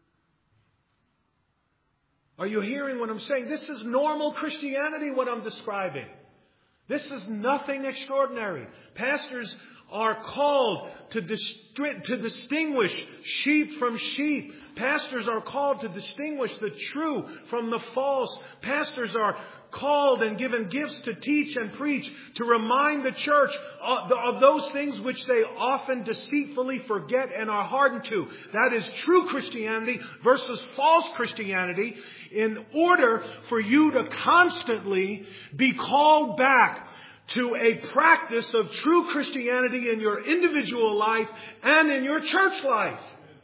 Are you hearing what I'm saying? This is normal Christianity, what I'm describing. This is nothing extraordinary. Pastors are called to, distri- to distinguish sheep from sheep. Pastors are called to distinguish the true from the false. Pastors are called and given gifts to teach and preach, to remind the church of, of those things which they often deceitfully forget and are hardened to. That is true Christianity versus false Christianity, in order for you to constantly be called back to a practice of true Christianity in your individual life and in your church life.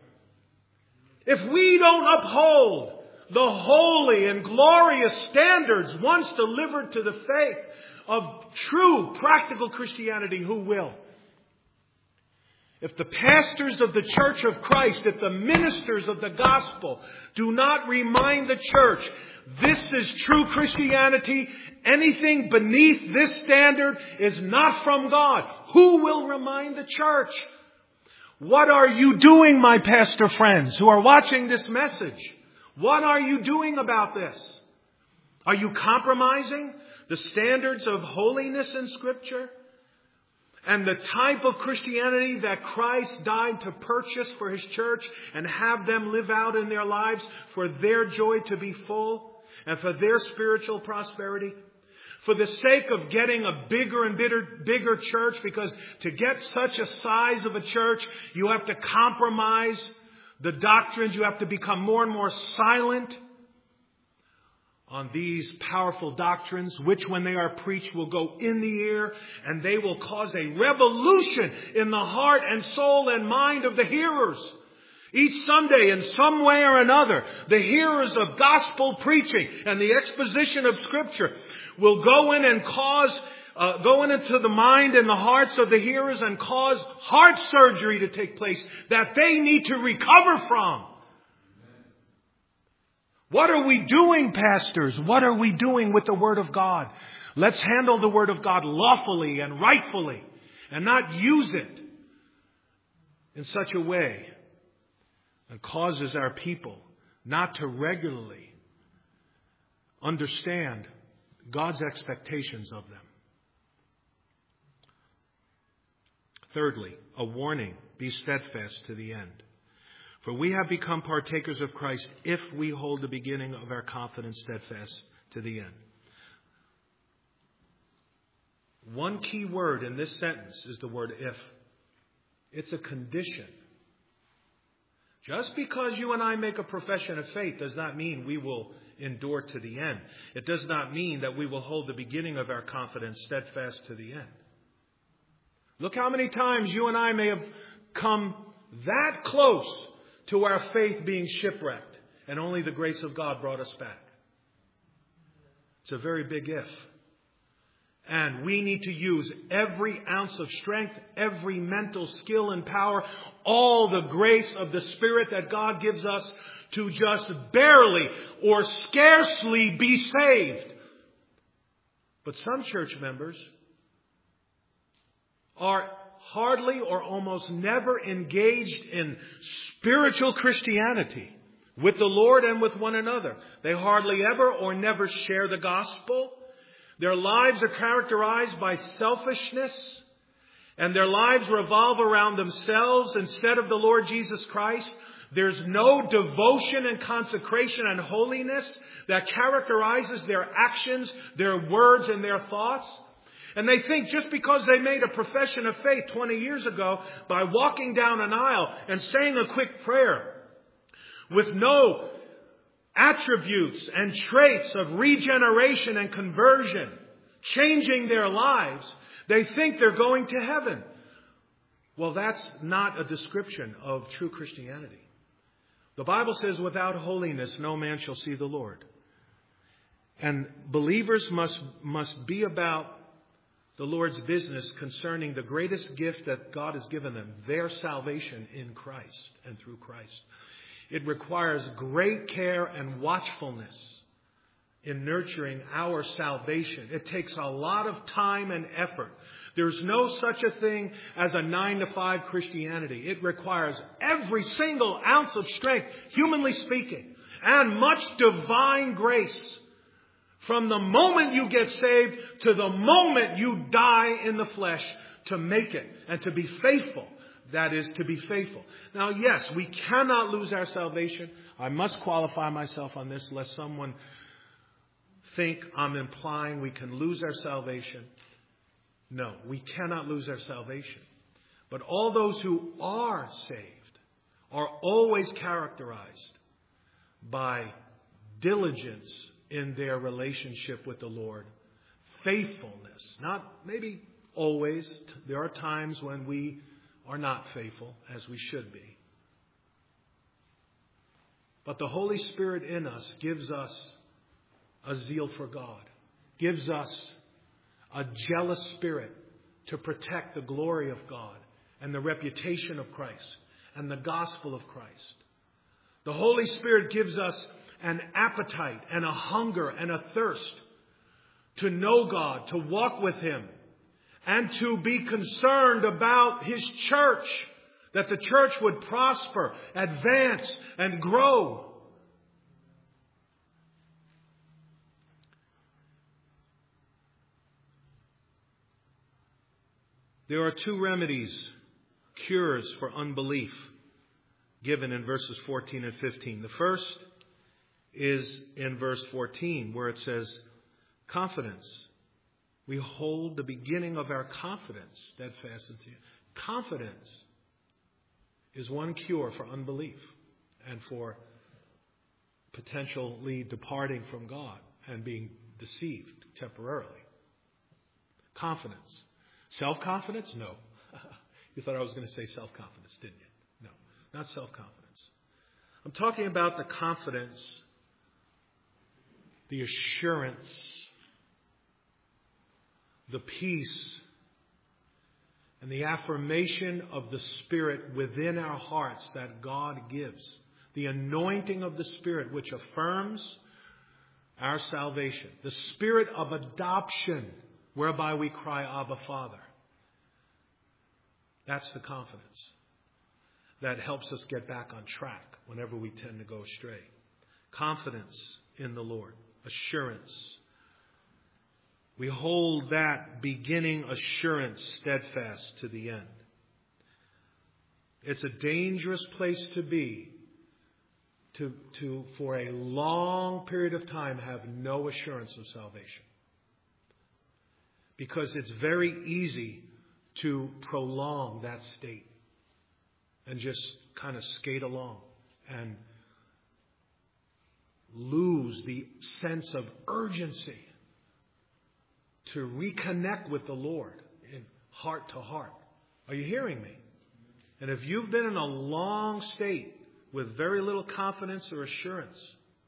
If we don't uphold the holy and glorious standards once delivered to the faith of true practical Christianity, who will? If the pastors of the Church of Christ, if the ministers of the gospel do not remind the church, this is true Christianity, anything beneath this standard is not from God, who will remind the church? What are you doing, my pastor friends who are watching this message? What are you doing about this? Are you compromising the standards of holiness in Scripture and the type of Christianity that Christ died to purchase for His church and have them live out in their lives for their joy to be full and for their spiritual prosperity? For the sake of getting a bigger and bigger, bigger church, because to get such a size of a church, you have to compromise the doctrines. You have to become more and more silent on these powerful doctrines, which when they are preached will go in the ear and they will cause a revolution in the heart and soul and mind of the hearers. Each Sunday, in some way or another, the hearers of gospel preaching and the exposition of Scripture will go in and cause, uh, go in into the mind and the hearts of the hearers and cause heart surgery to take place that they need to recover from. What are we doing, pastors? What are we doing with the Word of God? Let's handle the Word of God lawfully and rightfully and not use it in such a way that causes our people not to regularly understand God's expectations of them. Thirdly, a warning: be steadfast to the end. For we have become partakers of Christ if we hold the beginning of our confidence steadfast to the end. One key word in this sentence is the word if. It's a condition. Just because you and I make a profession of faith does not mean we will endure to the end. It does not mean that we will hold the beginning of our confidence steadfast to the end. Look how many times you and I may have come that close to our faith being shipwrecked, and only the grace of God brought us back. It's a very big if. And we need to use every ounce of strength, every mental skill and power, all the grace of the Spirit that God gives us to just barely or scarcely be saved. But some church members are hardly or almost never engaged in spiritual Christianity with the Lord and with one another. They hardly ever or never share the gospel. Their lives are characterized by selfishness, and their lives revolve around themselves instead of the Lord Jesus Christ. There's no devotion and consecration and holiness that characterizes their actions, their words, and their thoughts. And they think just because they made a profession of faith twenty years ago by walking down an aisle and saying a quick prayer with no attributes and traits of regeneration and conversion, changing their lives, they think they're going to heaven. Well, that's not a description of true Christianity. The Bible says, without holiness, no man shall see the Lord. And believers must, must be about the Lord's business concerning the greatest gift that God has given them, their salvation in Christ and through Christ. It requires great care and watchfulness in nurturing our salvation. It takes a lot of time and effort. There's no such a thing as a nine to five Christianity. It requires every single ounce of strength, humanly speaking, and much divine grace. From the moment you get saved to the moment you die in the flesh to make it and to be faithful. That is, to be faithful. Now, yes, we cannot lose our salvation. I must qualify myself on this lest someone think I'm implying we can lose our salvation. No, we cannot lose our salvation. But all those who are saved are always characterized by diligence in their relationship with the Lord. Faithfulness. Not maybe always. There are times when we are not faithful as we should be. But the Holy Spirit in us gives us a zeal for God. Gives us a jealous spirit to protect the glory of God and the reputation of Christ and the gospel of Christ. The Holy Spirit gives us an appetite and a hunger and a thirst to know God, to walk with Him, and to be concerned about His church, that the church would prosper, advance, and grow. There are two remedies, cures for unbelief, given in verses fourteen and fifteen. The first is in verse fourteen, where it says, confidence. We hold the beginning of our confidence steadfast into you. Confidence is one cure for unbelief and for potentially departing from God and being deceived temporarily. Confidence. Self-confidence? No. You thought I was going to say self-confidence, didn't you? No, not self-confidence. I'm talking about the confidence, the assurance, the peace, and the affirmation of the Spirit within our hearts that God gives. The anointing of the Spirit which affirms our salvation. The Spirit of adoption whereby we cry, Abba, Father. That's the confidence that helps us get back on track whenever we tend to go astray. Confidence in the Lord. Assurance. We hold that beginning assurance steadfast to the end. It's a dangerous place to be to, to, for a long period of time, have no assurance of salvation. Because it's very easy to prolong that state and just kind of skate along and lose the sense of urgency to reconnect with the Lord in heart to heart. Are you hearing me? And if you've been in a long state with very little confidence or assurance,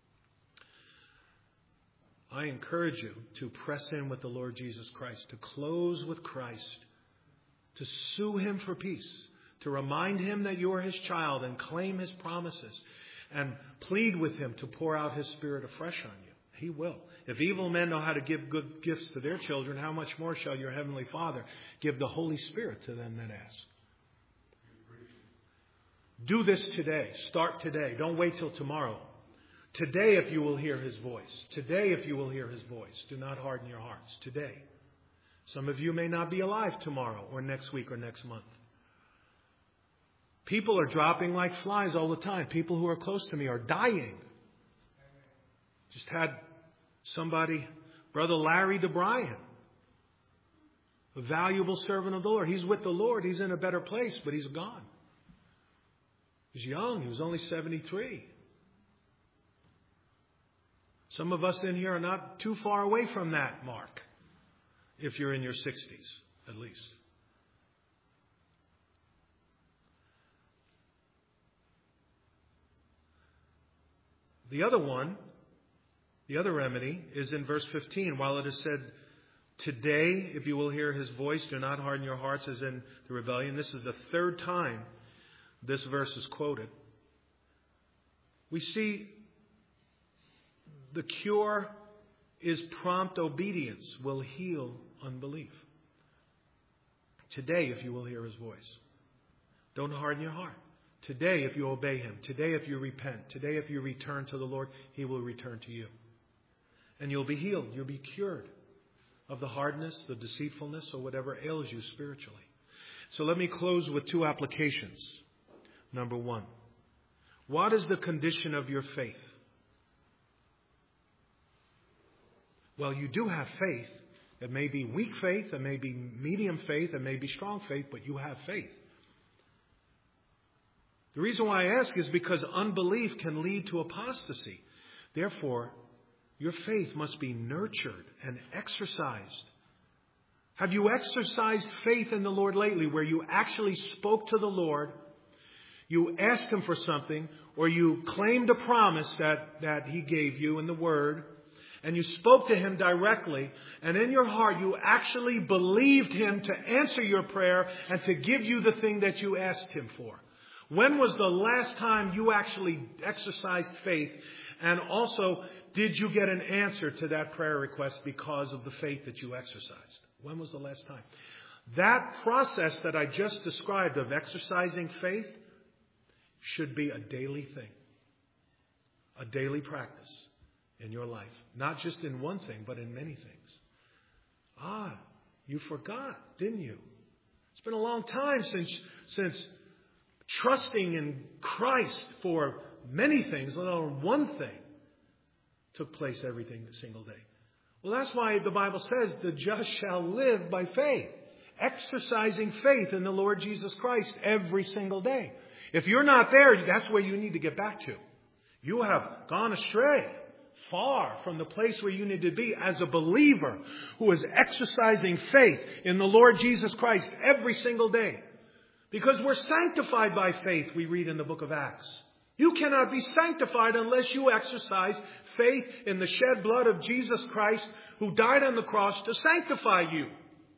I encourage you to press in with the Lord Jesus Christ, to close with Christ, to sue Him for peace, to remind Him that you are His child and claim His promises, and plead with Him to pour out His Spirit afresh on you. He will. If evil men know how to give good gifts to their children, how much more shall your Heavenly Father give the Holy Spirit to them that ask? Do this today. Start today. Don't wait till tomorrow. Today, if you will hear His voice. Today, if you will hear His voice. Do not harden your hearts. Today. Some of you may not be alive tomorrow or next week or next month. People are dropping like flies all the time. People who are close to me are dying. Just had somebody, Brother Larry DeBryan, a valuable servant of the Lord. He's with the Lord. He's in a better place, but he's gone. He's young. He was only seventy-three. Some of us in here are not too far away from that mark, if you're in your sixties, at least. The other one, the other remedy, is in verse fifteen. While it is said, today, if you will hear His voice, do not harden your hearts as in the rebellion. This is the third time this verse is quoted. We see the cure is prompt obedience will heal unbelief. Today, if you will hear His voice, don't harden your heart. Today, if you obey Him, today, if you repent, today, if you return to the Lord, He will return to you. And you'll be healed. You'll be cured of the hardness, the deceitfulness, or whatever ails you spiritually. So let me close with two applications. Number one, what is the condition of your faith? Well, you do have faith. It may be weak faith, it may be medium faith, it may be strong faith, but you have faith. The reason why I ask is because unbelief can lead to apostasy. Therefore, your faith must be nurtured and exercised. Have you exercised faith in the Lord lately where you actually spoke to the Lord, you asked Him for something, or you claimed a promise that, that He gave you in the Word, and you spoke to Him directly, and in your heart you actually believed Him to answer your prayer and to give you the thing that you asked Him for? When was the last time you actually exercised faith? And also, did you get an answer to that prayer request because of the faith that you exercised? When was the last time? That process that I just described of exercising faith should be a daily thing. A daily practice in your life. Not just in one thing, but in many things. Ah, you forgot, didn't you? It's been a long time since, since trusting in Christ for many things, let alone one thing, took place every single day. Well, that's why the Bible says the just shall live by faith. Exercising faith in the Lord Jesus Christ every single day. If you're not there, that's where you need to get back to. You have gone astray, far from the place where you need to be as a believer who is exercising faith in the Lord Jesus Christ every single day. Because we're sanctified by faith, we read in the book of Acts. You cannot be sanctified unless you exercise faith in the shed blood of Jesus Christ, who died on the cross to sanctify you,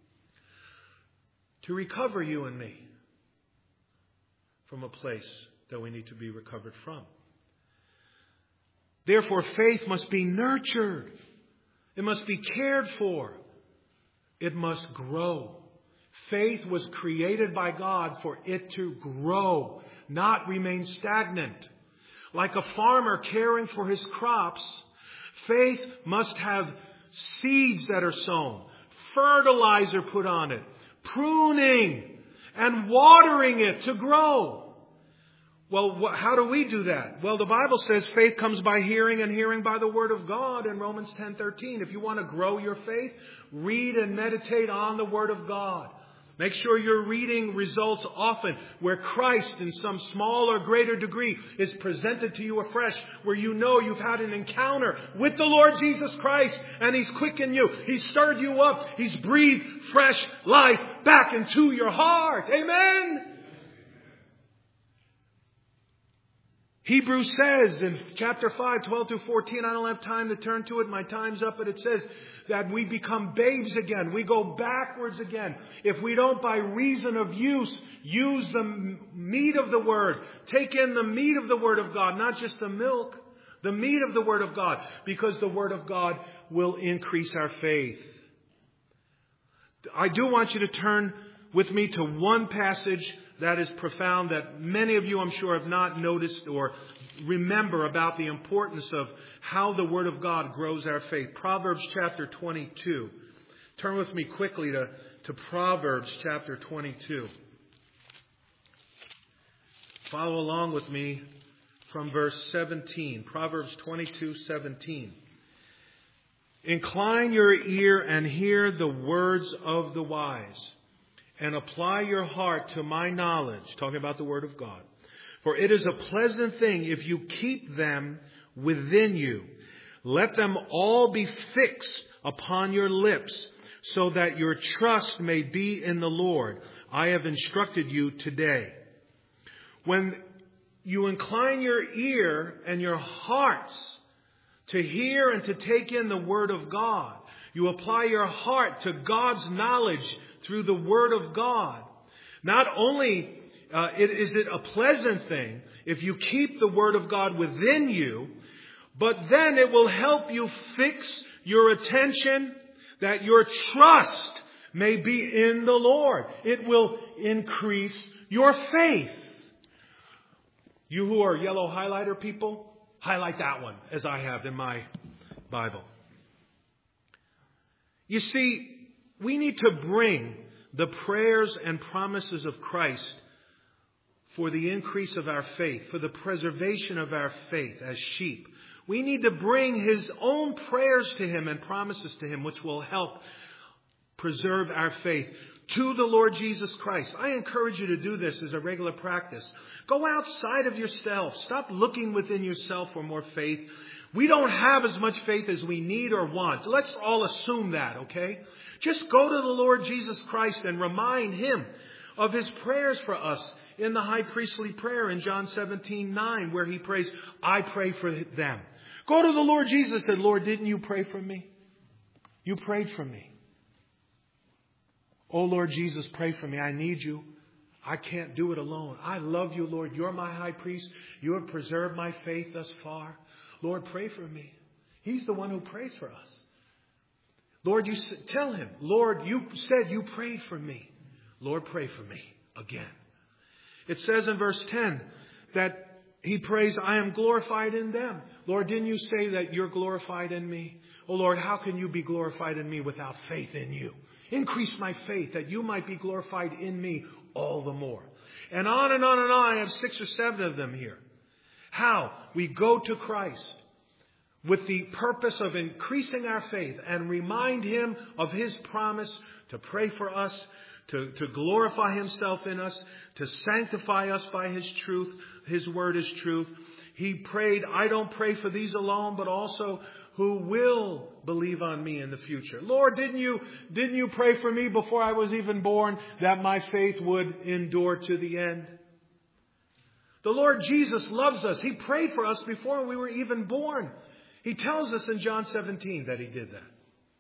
to recover you and me from a place that we need to be recovered from. Therefore, faith must be nurtured. It must be cared for. It must grow. Faith was created by God for it to grow, not remain stagnant. Like a farmer caring for his crops, faith must have seeds that are sown, fertilizer put on it, pruning, and watering it to grow. Well, how do we do that? Well, the Bible says faith comes by hearing, and hearing by the Word of God in Romans ten thirteen. If you want to grow your faith, read and meditate on the Word of God. Make sure you're reading results often where Christ in some small or greater degree is presented to you afresh, where you know you've had an encounter with the Lord Jesus Christ and He's quickened you. He's stirred you up. He's breathed fresh life back into your heart. Amen. Hebrews says in chapter five, twelve through fourteen, I don't have time to turn to it. My time's up, but it says that we become babes again. We go backwards again. If we don't, by reason of use, use the meat of the Word. Take in the meat of the Word of God, not just the milk. The meat of the Word of God. Because the Word of God will increase our faith. I do want you to turn with me to one passage that is profound that many of you, I'm sure, have not noticed or remember about the importance of how the Word of God grows our faith. Proverbs chapter twenty-two. Turn with me quickly to, to Proverbs chapter twenty-two. Follow along with me from verse seventeen. Proverbs twenty-two seventeen. Incline your ear and hear the words of the wise, and apply your heart to my knowledge. Talking about the Word of God. For it is a pleasant thing if you keep them within you. Let them all be fixed upon your lips, so that your trust may be in the Lord. I have instructed you today. When you incline your ear and your hearts to hear and to take in the Word of God, you apply your heart to God's knowledge through the Word of God. Not only uh, it, is it a pleasant thing if you keep the Word of God within you, But then it will help you fix your attention, that your trust may be in the Lord. It will increase your faith. You who are yellow highlighter people, highlight that one as I have in my Bible. You see, we need to bring the prayers and promises of Christ for the increase of our faith, for the preservation of our faith as sheep. We need to bring His own prayers to Him and promises to Him, which will help preserve our faith, to the Lord Jesus Christ. I encourage you to do this as a regular practice. Go outside of yourself. Stop looking within yourself for more faith. We don't have as much faith as we need or want. Let's all assume that, okay? Just go to the Lord Jesus Christ and remind Him of His prayers for us in the high priestly prayer in John seventeen nine, where He prays, I pray for them. Go to the Lord Jesus and say, Lord, didn't you pray for me? You prayed for me. Oh, Lord Jesus, pray for me. I need you. I can't do it alone. I love you, Lord. You're my high priest. You have preserved my faith thus far. Lord, pray for me. He's the one who prays for us. Lord, you tell Him, Lord, you said you prayed for me. Lord, pray for me again. It says in verse ten that He prays, I am glorified in them. Lord, didn't you say that you're glorified in me? Oh, Lord, how can you be glorified in me without faith in you? Increase my faith that you might be glorified in me all the more. And on and on and on. I have six or seven of them here. How? We go to Christ with the purpose of increasing our faith and remind Him of His promise to pray for us, to, to glorify Himself in us, to sanctify us by His truth. His word is truth. He prayed, I don't pray for these alone, but also who will believe on me in the future. Lord, didn't you, didn't you pray for me before I was even born that my faith would endure to the end? The Lord Jesus loves us. He prayed for us before we were even born. He tells us in John seventeen that He did that.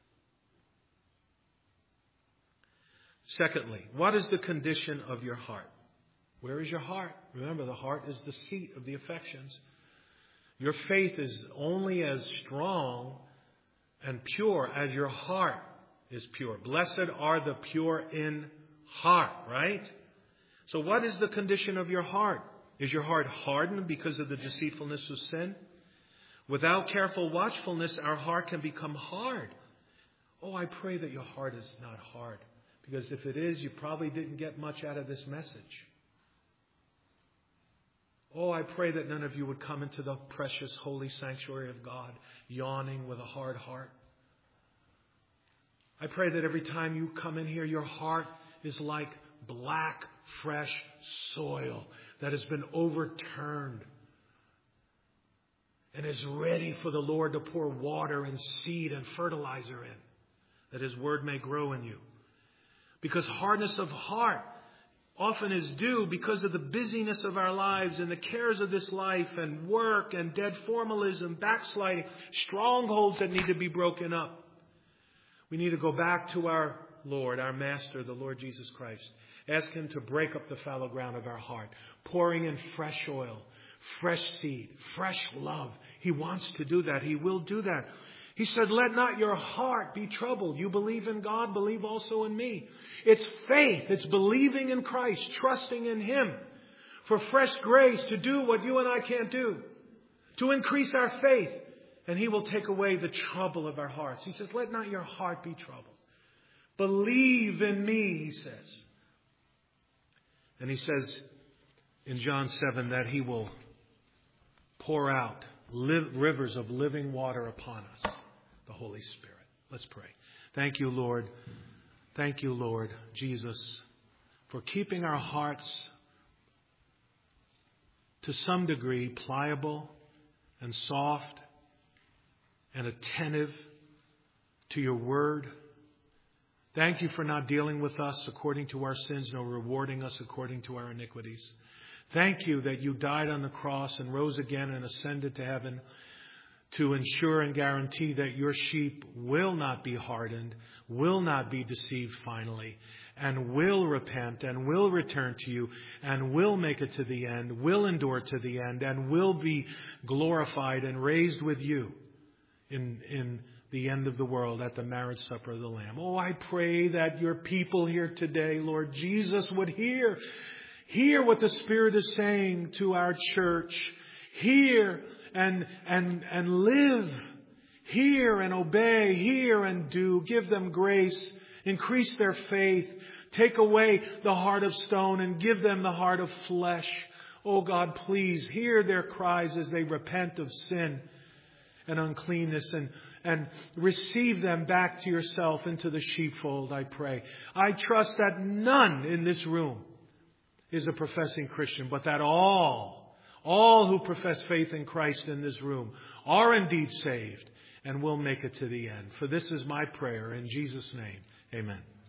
Secondly, what is the condition of your heart? Where is your heart? Remember, the heart is the seat of the affections. Your faith is only as strong and pure as your heart is pure. Blessed are the pure in heart, right? So what is the condition of your heart? Is your heart hardened because of the deceitfulness of sin? Without careful watchfulness, our heart can become hard. Oh, I pray that your heart is not hard. Because if it is, you probably didn't get much out of this message. Oh, I pray that none of you would come into the precious holy sanctuary of God yawning with a hard heart. I pray that every time you come in here, your heart is like black, fresh soil that has been overturned and is ready for the Lord to pour water and seed and fertilizer in, that His word may grow in you. Because hardness of heart often is due because of the busyness of our lives and the cares of this life and work and dead formalism, backsliding, strongholds that need to be broken up. We need to go back to our Lord, our Master, the Lord Jesus Christ. Ask Him to break up the fallow ground of our heart, pouring in fresh oil, fresh seed, fresh love. He wants to do that. He will do that. He said, let not your heart be troubled. You believe in God, believe also in me. It's faith. It's believing in Christ, trusting in Him for fresh grace to do what you and I can't do, to increase our faith. And He will take away the trouble of our hearts. He says, let not your heart be troubled. Believe in me, He says. And He says in John seven that He will pour out rivers of living water upon us. The Holy Spirit. Let's pray. Thank you, Lord. Thank you, Lord Jesus, for keeping our hearts to some degree pliable and soft and attentive to your word. Thank you for not dealing with us according to our sins, nor rewarding us according to our iniquities. Thank you that you died on the cross and rose again and ascended to heaven to ensure and guarantee that your sheep will not be hardened, will not be deceived finally, and will repent and will return to you and will make it to the end, will endure to the end, and will be glorified and raised with you in, in the end of the world at the marriage supper of the Lamb. Oh, I pray that your people here today, Lord Jesus, would hear, hear what the Spirit is saying to our church. Hear and, and, and live. Hear and obey. Hear and do. Give them grace. Increase their faith. Take away the heart of stone and give them the heart of flesh. Oh God, please hear their cries as they repent of sin and uncleanness, and, and receive them back to yourself into the sheepfold, I pray. I trust that none in this room is a professing Christian, but that all, all who profess faith in Christ in this room are indeed saved and will make it to the end. For this is my prayer in Jesus' name. Amen.